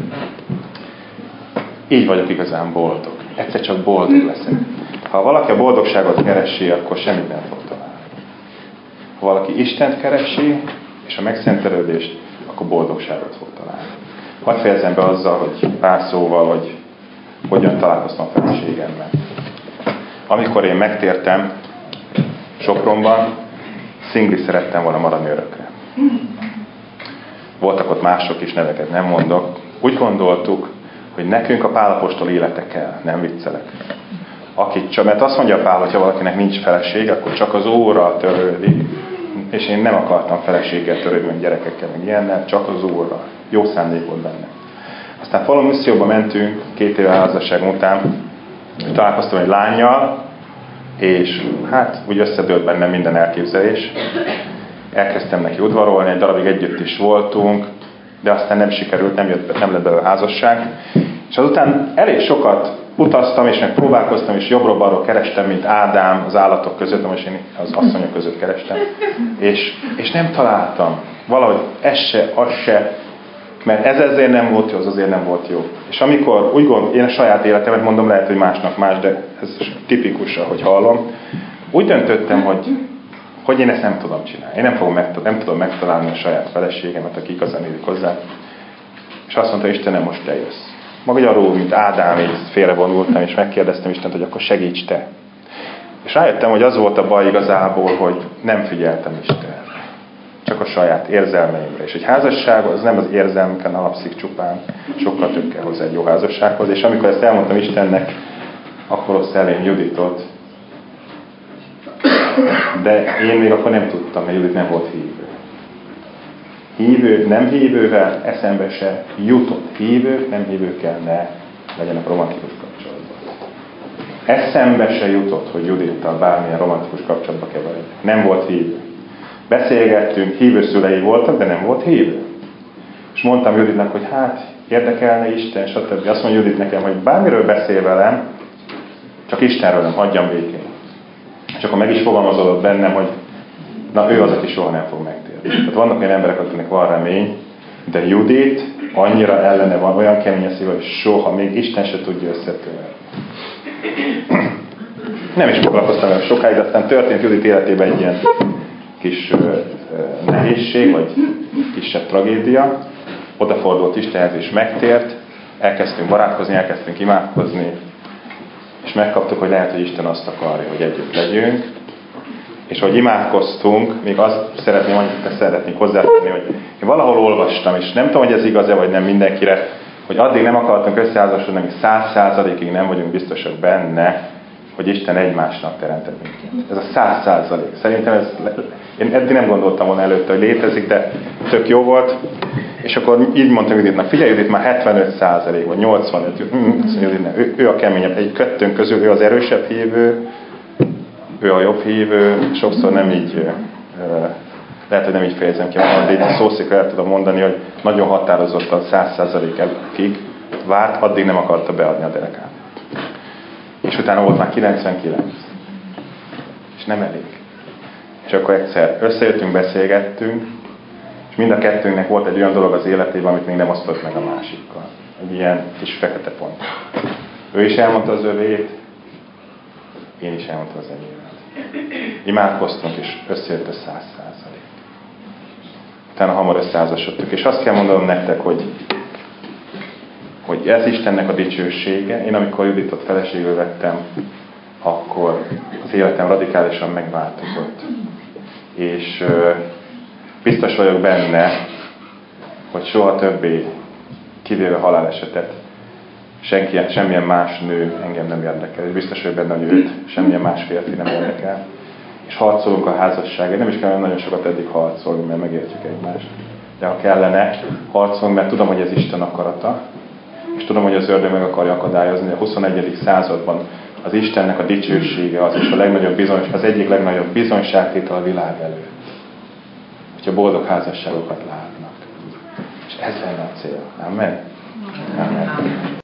így vagyok igazán boldog. Egyszer csak boldog leszek. Ha valaki a boldogságot keresi, akkor semmit nem fog találni. Ha valaki Istent keresi, és a megszentelődést, akkor boldogságot fog találni. Hadd fejezem be azzal, hogy pár szóval, hogy hogyan találkoztam a feleségemmel. Amikor én megtértem Sopronban, szingli szerettem volna maradni örökre. Voltak ott mások is, neveket nem mondok. Úgy gondoltuk, hogy nekünk a Pál apostol élete kell, nem viccelek. Akit csak, mert azt mondja Pál, hogy ha valakinek nincs feleség, akkor csak az Úrral törődik, és én nem akartam feleséggel törődni, meg gyerekekkel, meg ilyennel, csak az Úrral. Jó szándék volt benne. Aztán falu misszióba mentünk, két éve házasság után, találkoztam egy lánnyal, és hát úgy összedőlt bennem minden elképzelés. Elkezdtem neki udvarolni, egy darabig együtt is voltunk, de aztán nem sikerült, nem, jött, nem lett belőle házasság. És azután elég sokat utaztam, és meg próbálkoztam, és jobbról-balról kerestem, mint Ádám az állatok között, most én az asszonyok között kerestem. És, és nem találtam. Valahogy ez se, az se, mert ez ezért nem volt jó, az azért nem volt jó. És amikor úgy gondolom, én a saját életemet mondom, lehet, hogy másnak más, de ez tipikus, ahogy hallom, úgy döntöttem, hogy, hogy én ezt nem tudom csinálni. Én nem, fogom megtalálni, nem tudom megtalálni a saját feleségemet, aki igazán élik hozzá. És azt mondta, Istenem, most te jössz. Magyarul, mint Ádám, így félrevonultam, és megkérdeztem Istent, hogy akkor segíts te. És rájöttem, hogy az volt a baj igazából, hogy nem figyeltem Istenre. Csak a saját érzelmeimre. És egy házasság az nem az érzelmeken alapszik csupán, sokkal több kell hozzá egy jó házassághoz. És amikor ezt elmondtam Istennek, akkor hozta elém Juditot. De én még akkor nem tudtam, mert Judit nem volt hívő. Hívő, nem hívővel eszembe se jutott. Hívők, nem hívőkkel ne legyenek romantikus kapcsolatban. Eszembe se jutott, hogy Judittal bármilyen romantikus kapcsolatba keveredjek. Nem volt hívő. beszélgettünk, hívő szülei voltak, de nem volt hívő. És mondtam Juditnak, hogy hát érdekelne Isten, stb. Azt mondja Judit nekem, hogy bármiről beszél velem, csak Istenről nem, hagyjam békén. És akkor meg is fogalmazódott bennem, hogy na ő az, aki soha nem fog megtérni. Tehát vannak olyan emberek, akiknek van remény, de Judit annyira ellene van, olyan kemény a szíve, hogy soha, még Isten se tudja összetörni. Nem is foglalkoztam el sokáig, de aztán történt Judit életében egy ilyen kis ö, ö, nehézség, vagy kisebb tragédia. Odafordult Istenhez és megtért, elkezdtünk barátkozni, elkezdtünk imádkozni, és megkaptuk, hogy lehet, hogy Isten azt akarja, hogy együtt legyünk. És ahogy imádkoztunk, még azt szeretném, annyit szeretnék hozzátenni, hogy én valahol olvastam, és nem tudom, hogy ez igaz-e, vagy nem mindenkire, hogy addig nem akartunk összeházasodni, amíg száz százalékig nem vagyunk biztosak benne, hogy Isten egymásnak teremtett minket. Ez a száz százalék. Szerintem ez, én eddig nem gondoltam volna előtte, hogy létezik, de tök jó volt. És akkor így mondtam Juditnak, figyelj Judit, már hetvenöt százalék, vagy nyolcvanöt, ő, ő a keményebb, egy kettőnk közül ő az erősebb hívő, ő a jobb hívő, sokszor nem így, lehet, hogy nem így fejezem ki, de itt a szószékkel el tudom mondani, hogy nagyon határozottan száz százalékig várt, addig nem akarta beadni a derekát. És utána volt már kilencvenkilenc. És nem elég. És akkor egyszer összejöttünk, beszélgettünk, és mind a kettőnknek volt egy olyan dolog az életében, amit még nem osztott meg a másikkal. Egy ilyen kis fekete pont. Ő is elmondta az övét, én is elmondtam az enyémet. Imádkoztunk, és összejött a száz százalék. Utána hamar összeházasodtunk. És azt kell mondanom nektek, hogy, hogy ez Istennek a dicsősége. Én amikor Juditot feleségül vettem, akkor az életem radikálisan megváltozott. És ö, biztos vagyok benne, hogy soha többé, kivéve halálesetet, senki, semmilyen más nő engem nem érdekel. És biztos vagyok benne, hogy őt semmilyen más férfi nem érdekel. És harcolunk a házasságért. Nem is kell nagyon sokat eddig harcolni, mert megértjük egymást. De ha kellene, harcolunk, mert tudom, hogy ez Isten akarata. És tudom, hogy az ördög meg akarja akadályozni. A huszonegyedik században az Istennek a dicsősége az, és a legnagyobb bizony, az egyik legnagyobb bizonyságtétel a világ előtt. Hogyha boldog házasságokat látnak. És ez lenne a cél. Amen? Amen.